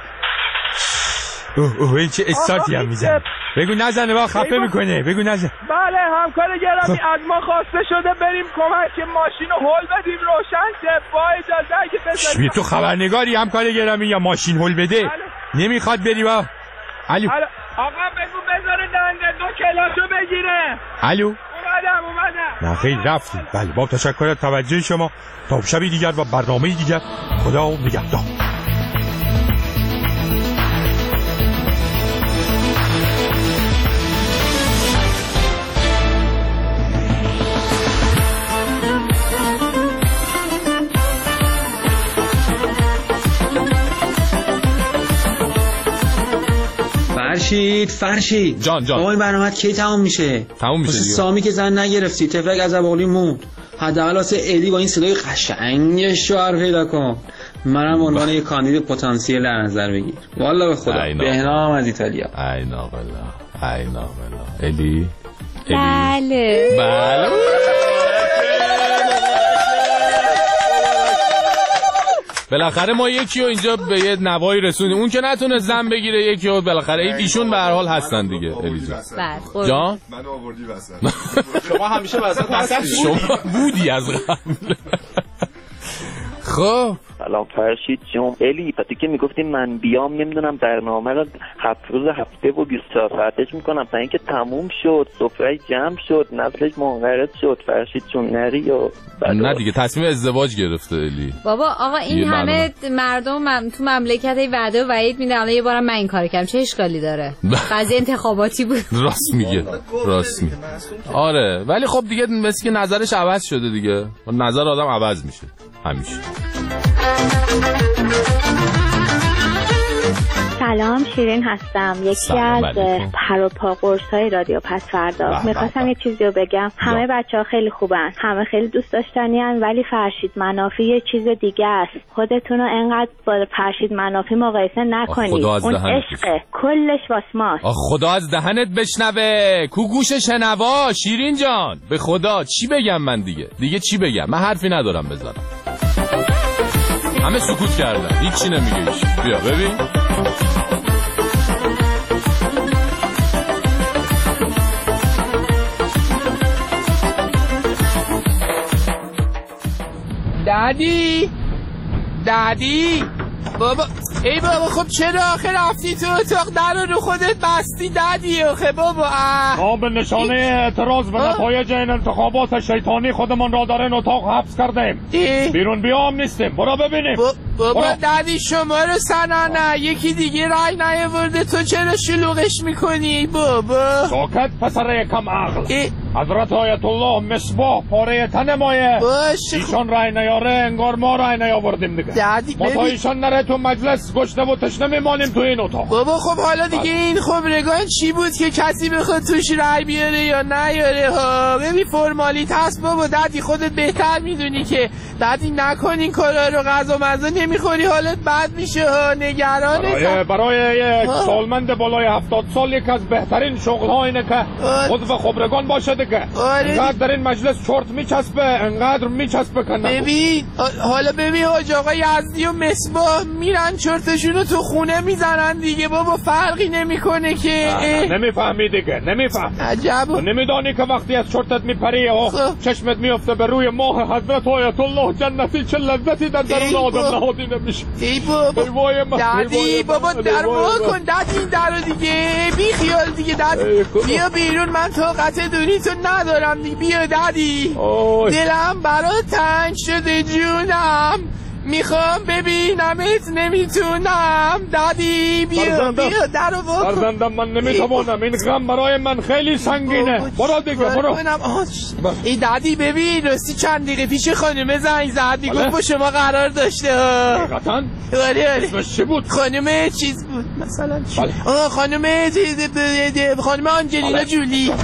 اوه اوه این چه استارتی هم میزنه. بگو نزنه با خفه میکنه. بگو نزن. بله همکار گرامی از ما خواسته شده بریم کمک ماشین رو هول بدیم روشن شه. با اجازه اگه بذاریم. تو خبرنگاری همکار گرامی یا ماشین هول بده؟ بله. نمیخواد بری با الو. آقا بگو بذاره دنده دو کلاشو بگیره. الو اومدم اومدم. نه خیلی رفتی. بله با تشکر از توجه شما. تا شبی دیگر و برنامه دیگر. خدا نگهدار. فرشید فرشید جان جان آقا این برنامه کی تمام میشه؟ تمام میشه دیگه. سامی که زن نگرفتی تفلک از ابولی موند. حداقل واسه ادی با این صدای قشنگ شعر پیدا کن. منم عنوان یک کاندید پتانسیل در نظر بگیر. والله به خدا بهنام از ایتالیا. ای ناقلا ای ناقلا ادی بله بله بالاخره ما یکی رو اینجا به یه نوایی رسوندیم، اون که نتونه زن بگیره یکی رو بالاخره این ایشون به هر حال هستن دیگه. الیجا جان منو آوردی وسط. شما همیشه وسط هستی. شما بودی از قبل. خب سلام فرشید جون. الی پتی که میگفتیم من بیام نمیدونم برنامه رو هفت روز هفته و بیست و چهار ساعتش میکنم تا اینکه تموم شد، سفره جمع شد، نسلش منقرض شد. فرشید جون نری یا نه دیگه تصمیم ازدواج گرفته الی. بابا آقا این همه مردم مم... تو مملکت وعده و وعید میدن، الان یه بارم من این کارو کردم، چه اشکالی داره؟ قضیه انتخاباتی بود. راست میگه راست میگه. آره ولی خب دیگه مثل که نظرش عوض شده دیگه، نظر آدم عوض میشه همیشه. سلام شیرین هستم، یکی از پر و پا قرص‌های رادیو پس فردا. میخواستم یه چیزی رو بگم. همه بچه‌ها خیلی خوبن، همه خیلی دوست داشتنی ان، ولی فرشید منافی یه چیز دیگه است. خودتون رو انقدر با فرشید منافی مقایسه نکنید. اون عشقه، کلش واس ماست. آخ خدا از دهنت بشنوه، کو گوش شنوا. شیرین جان به خدا چی بگم من دیگه دیگه چی بگم؟ من حرفی ندارم بزنم. همه سکوت کردن، هیچی نمیگه ایش. بیا ببین دادی دادی بابا. ای بابا خب چرا آخه رفتی تو اتاق در رو خودت بستی دادی؟ آخه بابا ما به نشانه اعتراض به نتایج این انتخابات شیطانی خودمان را در این اتاق حبس کردیم. بیرون بیام نیستیم، برو ببینیم. بابا دادی شما رو سنانه یکی دیگه رای نیاورده، تو چرا شلوغش میکنی بابا؟ ساکت پسر کم عقل. حضرت آیت الله مصباح پاره تن مایه، ایشان رای نیاره انگار ما رای نیاوردیم دیگه. ما تا ایشان نره تو مجلس گشنه و تشنه میمانیم تو این اتاق. بابا خب حالا دیگه این خبرگان چی بود که کسی بخواد توش رای بیاره یا نیاره ها؟ ببین فرمالیت هست بابا. دادی خودت بهتر میدونی که دادی نکن این کارا رو، غذا مزه نمیخوری حالت بد میشه ها. نگران برای, برای یک سالمند بالای هفتاد سال یک از بهترین شغل ها اینه که خود و خبرگان باشه دیگه. انقدر در این مجلس چرت میچسبه، انقدر میچسبه که ببین حالا ببین حاج آقا یزدی و مصباح میرن چرتشونو تو خونه میزنن دیگه بابا، فرقی نمیکنه که. نمیفهمی دیگه، نمیفهم. عجب. نمیدانی که وقتی از چرتت میپری و چشمت میفته به روی ماه حضرت آیت الله جنتی چه لذتی در درون آدم نهادی نمیشه. ای بابا دادی بابا در وا کن دادی این درو دیگه، بی خیال دیگه دادی. بیا بیرون من طاقت دونی تو ندارم دیگه. بیا دادی دلم برات تنگ شده جونم، میخوام ببینمت نمیتونم دادی. بیا بیا درو وا کن. فرزندم من نمیتوانم، این غم برای من خیلی سنگینه. برو دیگه برو. ای دادی ببین راستی چند دقیقه پیش خانم زنگ زد میگفت با شما قرار داشته ها. حقیقتاً؟ آره آره. اسمش چی بود؟ خانم چیز بود مثلا چی؟ آه خانم خانم آنجلینا جولی.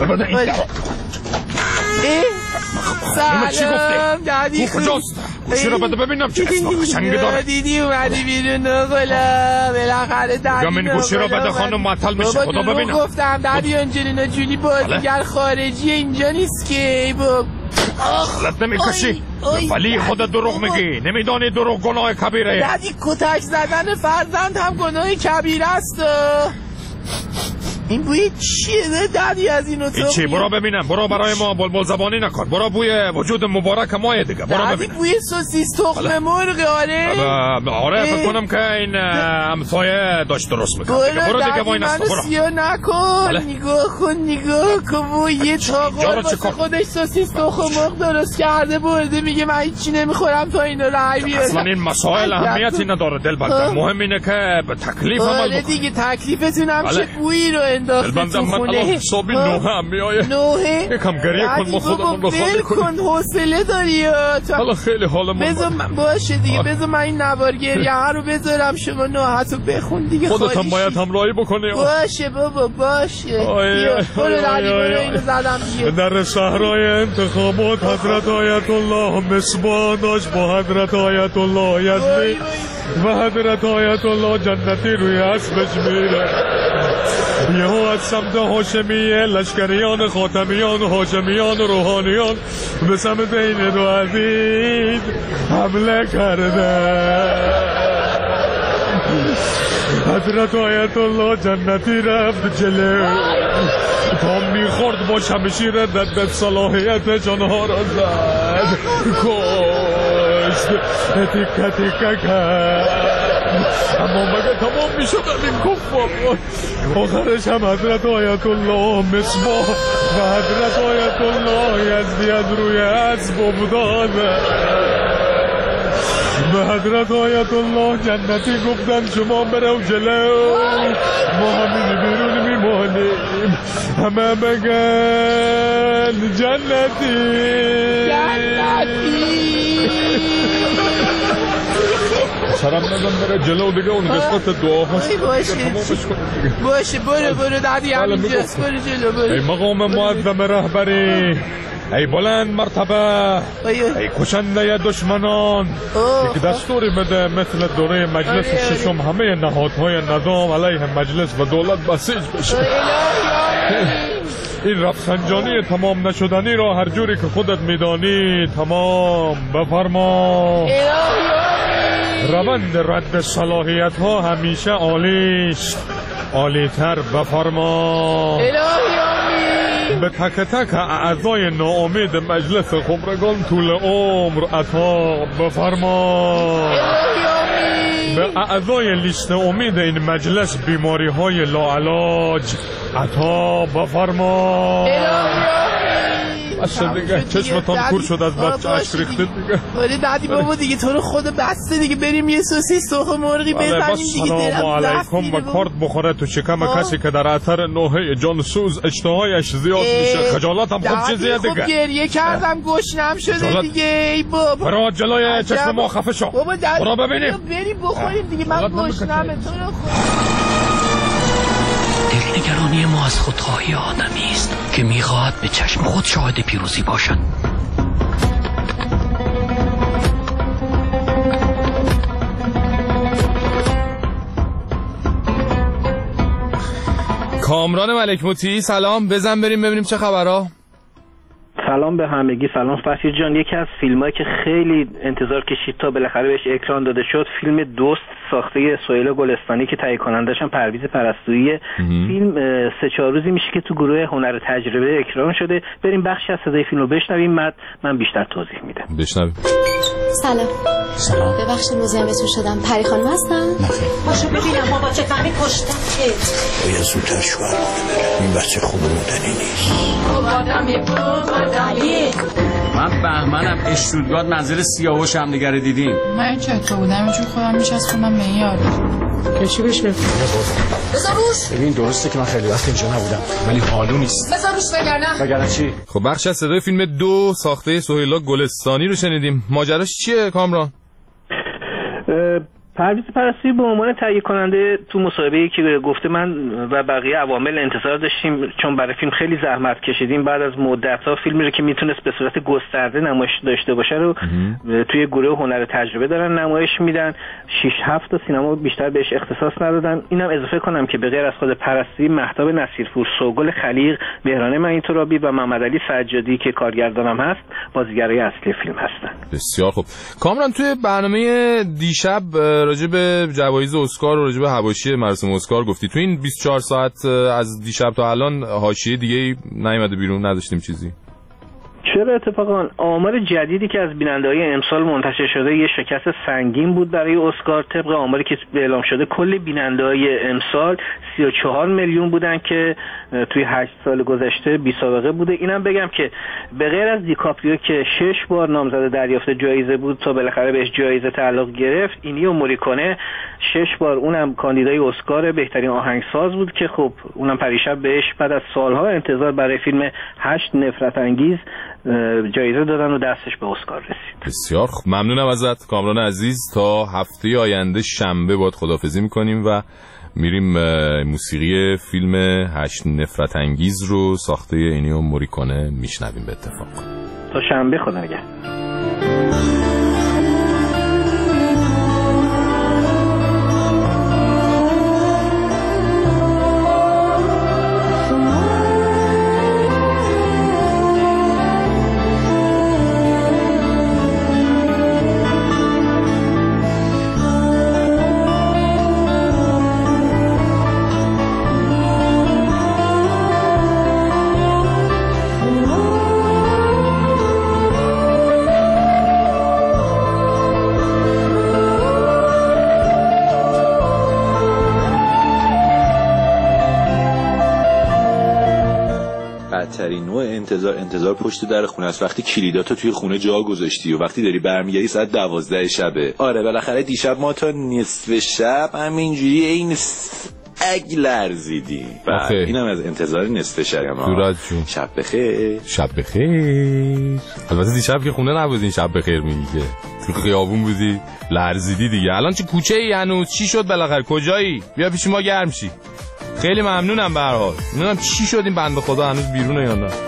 سلام دادی کجاست؟ گوشی رو بده ببینم چه اسم قشنگی داره. دیدی اومدی بیرون نقلا بالاخره دادی. یا من گوشی رو بده خانم معطل میشه خدا ببینم. بابا گفتم دادی آنجلینا جولی بازیگر خارجی اینجا نیست که. بابا غلط نمیکشی ولی خودت دروغ میگی، نمیدانی دروغ گناه کبیره. دادی کتک زدن فرزند هم گناه کبیره است. این بوی چیه دادی از این اتاق؟ چی؟ برو ببینم، برو برای ما بلبل زبانی نکن، برو بوی وجود مبارک ماه دیگه، برو ببینم. دادی بوی سوسیس تخم مرغ. آره آره فکر کنم که این همسایه داشت درست میکنه. برو دیگه وای نستا برو. سیا نکن. نگاه کن نگاه کن و یه چاقار واسه خودش سوسیس تخم مرغ درست کرده برده میگه من هیچی نمیخورم تا اینو رای بیاره. اصلا این مسائل اهمیتی نداره دلبندم، مهم اینه که به تکلیف عمل بکنی. آره دیگه تکلیفتون هم چه بویی رو انداخته تو خونه. من الان حسابی نوه هم میایه. نوه؟ یکم گریه کن ما خودمون رو خالی کنیم. حوصله داری حالا خیلی حالمون بذار باشه دیگه. بذار من این نوار گریه ها رو بذارم شما نوحتو بخون دیگه. خودت هم باید همراهی بکنی. باشه بابا باشه. برو دادی برو اینو زدم بیا. در صحرای انتخابات حضرت آیت الله مصباح داشت با حضرت آیت الله یزدی و حضرت آیت الله جنتی روی اسبش میره. یهو از سمت هاشمیه لشکریان خاتمیان و هاشمیان و روحانیان به سمت این دو عزیز حمله کرده. حضرت آیت الله جنتی رفت جلو تا میخورد با شمشیر رد صلاحیت جانها را زد، کشت، تیکه تیکه کرد. اما مگه تمام میشدن این کفار؟ آخرش هم حضرت آیت الله مصباح و حضرت آیت الله یزدی از روی اسب افتاده. به حضرت آیت الله جنتی گفتن شما برو جلو، ما همین بیرون میمانیم. همه بگن جنتی جنتی. شرم نزن بره جلو دیگه، اون قسمت دعاهاش باشه باشه برو برو دادی همینجاست، برو جلو برو. ای مقام معظم رهبری، ای بلند مرتبه، ای کشنده دشمنان، یک دستوری بده مثل دوره مجلس ششم همه نهادهای نظام علیه مجلس و دولت بسیج بشه. این رفسنجانی تمام نشدنی را هر جوری که خودت میدانی تمام بفرما. روند رد صلاحیت ها همیشه عالیست، عالیتر بفرما. به تک تک اعضای ناامید مجلس خبرگان طول عمر عطا بفرما. به اعضای لیست امید این مجلس بیماری های لاعلاج عطا بفرما. اصلا دیگه چشمتان کور شد از بچه اشک ریخته دیگه. ولی دادی بابا دیگه تو رو خود بسته دیگه، بریم یه سوسیس سرخ مرغی بزنیم دیگه. سلام علیکم و کارت بخوره تو شکم کسی که در اثر نوحه جانسوز اشتهایش زیاد میشه. خجالتم خود چیزیه دیگه. خب گریه کردم گشنم شده دیگه. ای بابا برو جلوی چشم ما خفه شو. برو ببینیم بریم بخوریم دیگه، من گشنمه تو رو دلنگرانی ما از خودخواهی آدمی است که میخواهد به چشم خود شاهد پیروزی باشد. کامران ملک موتی سلام، بزن بریم ببینیم چه خبرها. سلام به همگی. سلام فرشید جان. یکی از فیلمایی که خیلی انتظار کشید تا بالاخره بهش اکران داده شد فیلم دوست ساخته سهیل گلستانی که تهیه کنندش هم پرویز پرستویی. فیلم سه چهار روزی میشه که تو گروه هنر تجربه اکران شده. بریم بخشی از صدای فیلم رو بشنویم، بعد من بیشتر توضیح میدم. بشنویم. سلام. سلام. ببخشید مزاحمتون شدم. پری خانم هستن؟ نخیر. باشو ببینم بابا چه فهمی کشتنت. باید زودتر شوهر ببرم. این بچه خوب مدنی نیست. آدمی بود آدمی. من بهمنم اشتودگاد منزل سیاوش هم دیگر دیدیم. من چطور بودم اینجور خودم میشستم به این یاد کشی بش بفرم. بذار روش. ببین درسته که من خیلی وقت اینجا نبودم ولی حالو نیست. بذار روش وگرنه. وگرنه چی؟ خب بخش از صدای فیلم دو ساخته سهیل گلستانی رو شنیدیم. ماجراش چیه کامران؟ پرویز پرستویی به عنوان تهیه کننده تو مصاحبه‌ای که گفته من و بقیه عوامل انتظار داشتیم چون برای فیلم خیلی زحمت کشیدیم، بعد از مدت‌ها فیلمی رو که میتونست به صورت گسترده نمایش داشته باشه رو توی گروه هنر تجربه دارن نمایش میدن. شش هفت تا سینما بیشتر بهش اختصاص ندادن. اینم اضافه کنم که به غیر از خود پرستویی مهتاب نصیرپور، سوگل خلیق، بهران معین‌ترابی و محمد علی سجادی که کارگردانم هست بازیگرای اصلی فیلم هستن. بسیار خوب. کامران توی برنامه دیشب راجع به جوایز اسکار و راجع به حواشی مراسم اسکار گفتی. تو این بیست و چهار ساعت از دیشب تا الان حاشیه دیگه نیومده بیرون، نداشتیم چیزی؟ چرا اتفاقا آمار جدیدی که از بیننده‌های امسال منتشر شده یه شکست سنگین بود برای اسکار. طبق آماری که اعلام شده کل بیننده‌های امسال سی و چهار میلیون بودن که توی هشت سال گذشته بی سابقه بوده. اینم بگم که به غیر از دیکاپریو که شش بار نامزد دریافت جایزه بود تا بالاخره بهش جایزه تعلق گرفت، اینیو موریکونه شش بار اونم کاندیدای اسکار بهترین آهنگساز بود که خب اونم پریشب بهش بعد از سالها انتظار برای فیلم هشت نفرت انگیز جایزه دادن و دستش به اسکار رسید. بسیار خوب. ممنونم ازت کامران عزیز. تا هفته آینده شنبه باید خداحافظی میکنیم و میریم موسیقی فیلم هشت نفرت انگیز رو ساخته اینیو موریکونه میشنویم. به اتفاق تا شنبه خدا نگهدار. بدترین نوع انتظار انتظار پشت در خونه است، وقتی کلیداتو توی خونه جا گذاشتی و وقتی داری برمیگردی ساعت دوازده شبه. آره بالاخره دیشب ما تا نصف شب همینجوری این اگ لرزیدی. بله اینم از انتظار نصف شب. سورج جون شب بخیر. شب بخیر. البته دیشب که خونه نبودین شب بخیر میگی که تو خیابون بودی لرزیدی دیگه. الان چه کوچه ای هنوز؟ چی شد بالاخره؟ کجایی؟ بیا پیش ما گرم شی. خیلی ممنونم به هر حال. نمیدونم چی شد این بنده خدا هنوز بیرونه یا نه.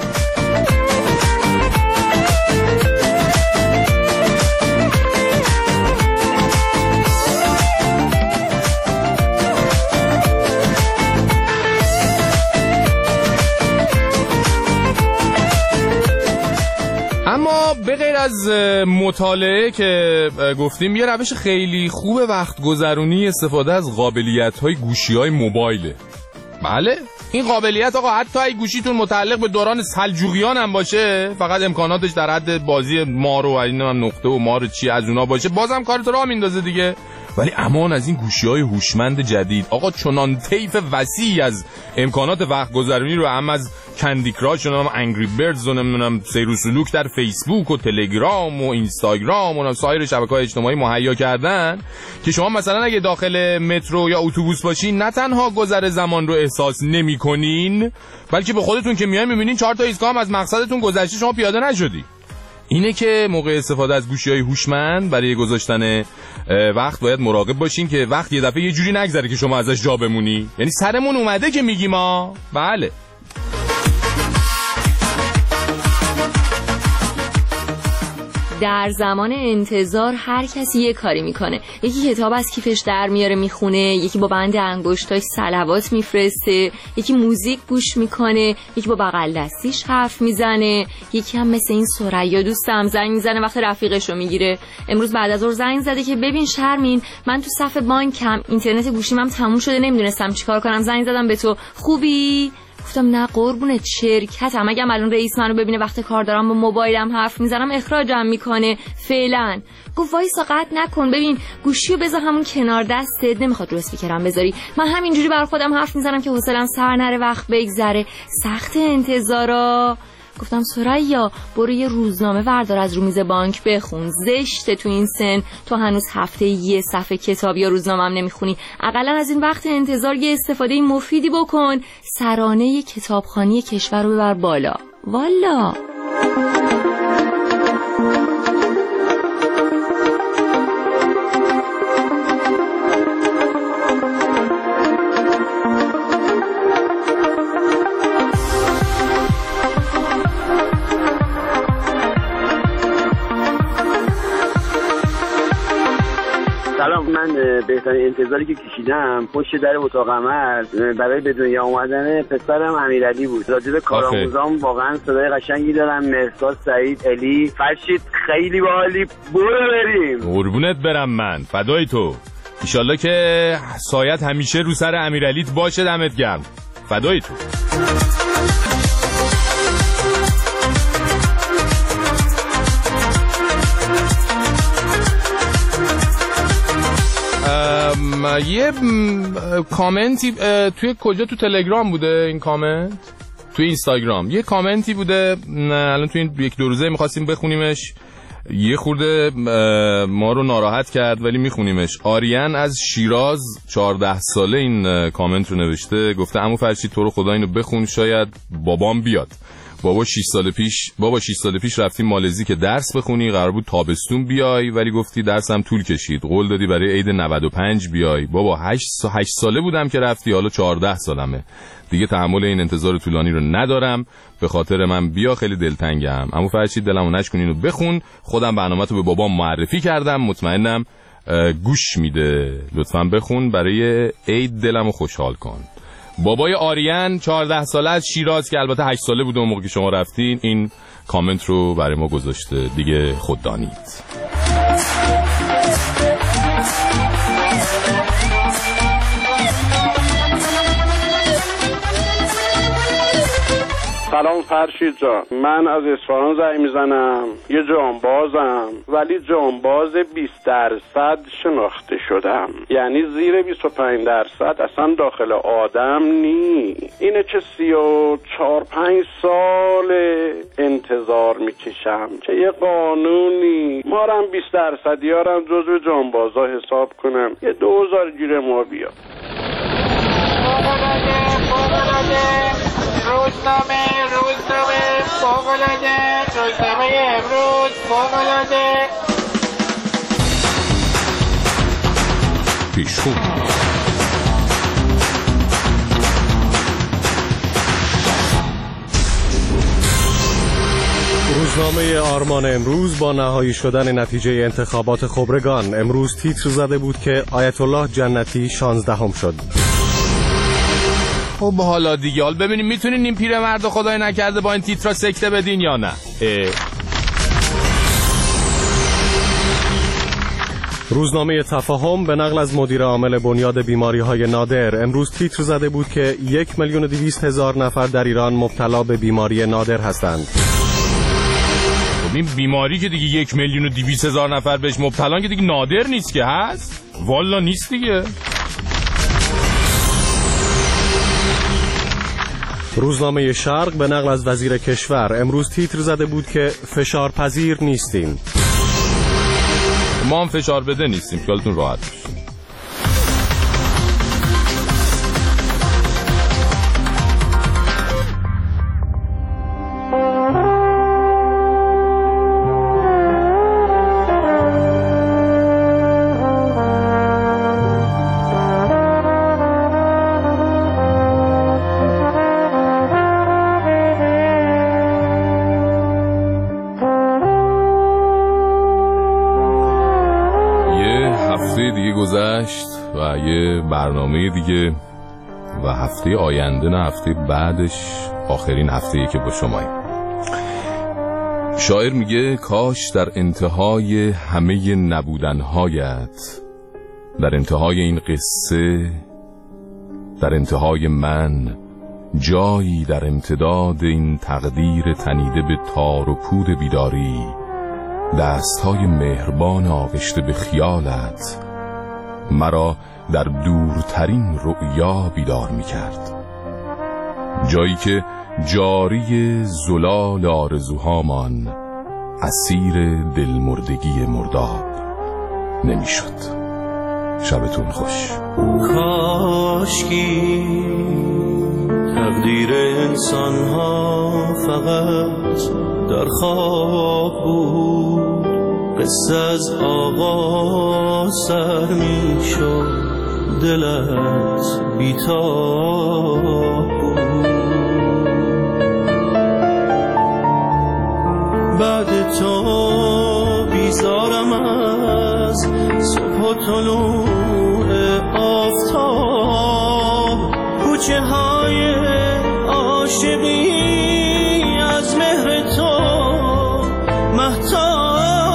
اما به غیر از مطالعه که گفتیم یه روش خیلی خوب وقت گذرونی استفاده از قابلیت‌های گوشی‌های موبایله. بله این قابلیت آقا حتی اگه گوشیتون متعلق به دوران سلجوقیان هم باشه، فقط امکاناتش در حد بازی مار و اینا نقطه و مار چی از اونا باشه، بازم کارت راه میندازه دیگه. ولی امان از این گوشی‌های هوشمند جدید آقا، چنان طیف وسیعی از امکانات وقت گذرونی رو هم از کندی کراش و انگری بردز و نمیدونم سیر و سلوک در فیسبوک و تلگرام و اینستاگرام و سایر شبکه‌های اجتماعی مهیا کردن که شما مثلا اگه داخل مترو یا اتوبوس باشین نه تنها گذر زمان رو احساس نمی‌کنین، بلکه به خودتون که میاین می‌بینین چهار تا ایستگاه هم از مقصدتون گذشته شما پیاده نشدی. اینه که موقع استفاده از گوشی‌های هوشمند برای گذاشتن وقت باید مراقب باشین که وقت یه دفعه یه جوری نگذره که شما ازش جا بمونی. یعنی سرمون اومده که میگیم ما. بله در زمان انتظار هر کسی یه کاری میکنه. یکی کتاب از کیفش در میاره میخونه، یکی با بند انگشتاش صلوات میفرسته، یکی موزیک گوش میکنه، یکی با بغل دستیش حرف میزنه، یکی هم مثل این ثریا دوستم زنگ میزنه وقت رفیقشو میگیره. امروز بعد از ظهر زنگ زده که ببین شرمین من تو صف بانکم، اینترنت گوشیمم تموم شده نمیدونستم چیکار کنم، زنگ زدم به تو، خوبی؟ گفتم نه قربونت شرکتم، اگه الان رئیس منو ببینه وقت کار دارم با موبایلم حرف میزنم اخراجم میکنه فعلا. گفت وایسا قطع نکن، ببین گوشیو بذار همون کنار دستت، نمیخواد رو اسپیکرم بذاری، من همینجوری بر خودم حرف میزنم که حوصله‌ام سر نره وقت بگذره. سخت انتظارا. گفتم ثریا برو یه روزنامه وردار از رو میز بانک بخون، زشته تو این سن تو هنوز هفته یه صفحه کتاب یا روزنامه هم نمیخونی، اقلا از این وقت انتظار یه استفاده مفیدی بکن، سرانه کتابخوانی کشور رو ببر بالا. والا سلام، من بهترین انتظاری که کشیدم پشت در اتاق عمل برای به دنیا اومدن پسرم امیرعلی بود. راجب کارآموزام واقعا صدای قشنگی دارم، مهرساد، سعید، الی، فرشید خیلی باحالی. برو بریم. قربونت برم من، فدای تو. ایشالله که سایت همیشه رو سر امیرعلیت باشه، دمت گرم. فدای تو. یه کامنتی توی کجا تو تلگرام بوده این کامنت؟ توی اینستاگرام یه کامنتی بوده، الان توی این یک دو روزه میخواستیم بخونیمش، یه خورده ما رو ناراحت کرد ولی میخونیمش. آریان از شیراز چهارده ساله این کامنت رو نوشته، گفته عمو فرشید تو رو خدا اینو بخون شاید بابام بیاد. بابا شش سال پیش بابا شش سال پیش رفتیم مالزی که درس بخونی، قرار بود تابستون بیای ولی گفتی درسم طول کشید، قول دادی برای عید نود و پنج بیای. بابا هشت ساله بودم که رفتی، حالا چهارده سالمه دیگه، تحمل این انتظار طولانی رو ندارم، به خاطر من بیا، خیلی دلتنگم. عمو فرشید دلمو نشکن، اینو بخون، خودم برنامه‌تو به بابام معرفی کردم، مطمئنم گوش میده. لطفاً بخون برای عید دلمو خوشحال کن. بابای آریان چهارده ساله از شیراز که البته هشت ساله بود اون موقع که شما رفتین، این کامنت رو برای ما گذاشته. دیگه خود دانید. سلام فرشید جان، من از اصفهان زنگ میزنم. یه جانبازم ولی جانباز بیست درصد شناخته شدم، یعنی زیر بیست و پنج درصد اصلا داخل آدم نی. اینه که سی و چار پنج سال انتظار میکشم که یه قانونی مارم بیست درصدی هارم جزو جانبازا حساب کنم، یه دوزار گیر ما بیاد. روزنامه روزنامه فوق‌العاده، روزنامه امروز فوق‌العاده. پیشخون روزنامه آرمان امروز با نهایی شدن نتیجه انتخابات خبرگان امروز تیتر زده بود که آیت الله جنتی شانزدهم شد. خب حالا دیگه حال ببینیم میتونین این پیرمرد خدای نکرده با این تیترا سکته بدین یا نه. اه. روزنامه تفاهم به نقل از مدیر عامل بنیاد بیماری‌های نادر امروز تیتر زده بود که یک میلیون و دویست هزار نفر در ایران مبتلا به بیماری نادر هستند. خب این بیماری که دیگه یک میلیون و دویست هزار نفر بهش مبتلا که دیگه نادر نیست که هست؟ والا نیست دیگه. روزنامه شرق به نقل از وزیر کشور امروز تیتر زده بود که فشار پذیر نیستیم. ما هم فشار بده نیستیم، خیالتون راحت باشه. گذشت و یه برنامه دیگه و هفته آینده نه هفته بعدش آخرین هفته‌ای که با شماییم. شاعر میگه کاش در انتهای همه نبودنهایت، در انتهای این قصه، در انتهای من، جایی در امتداد این تقدیر تنیده به تار و پود بیداری، دستهای مهربان آغشته به خیالت مرا در دورترین رؤیا بیدار می کرد، جایی که جاری زلال آرزوهامان اسیر دلمردگی مرداب نمی شد. شبتون خوش. کاشکی تقدیر انسان ها فقط در خواب بود، قصه از آغاز سر می شد، دلت بیتاب بود. بعد تو بیزارم از صبح و طلوع آفتاب، کوچه های عاشقی از مهر تو مهتاب.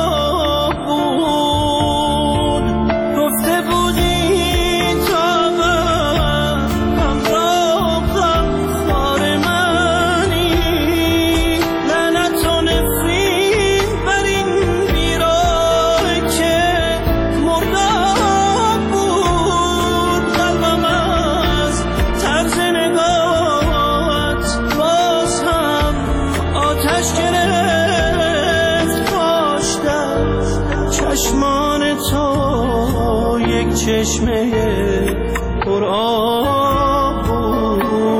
چشمه قرآن بود،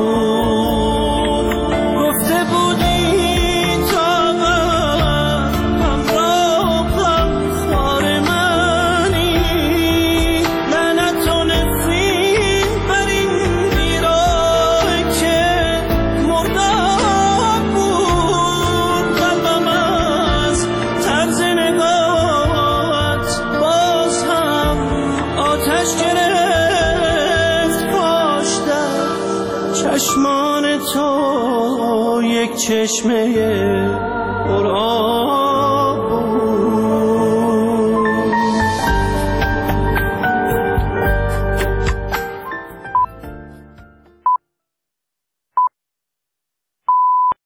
گفته بودی تا من همراه خار منی، لعنت و نفرین بر این بیراه که مرداب بود. قلبم از طرز نگاهت باز هم آتش گرفت پاشتم، چشمان تو یک چشمه قرآن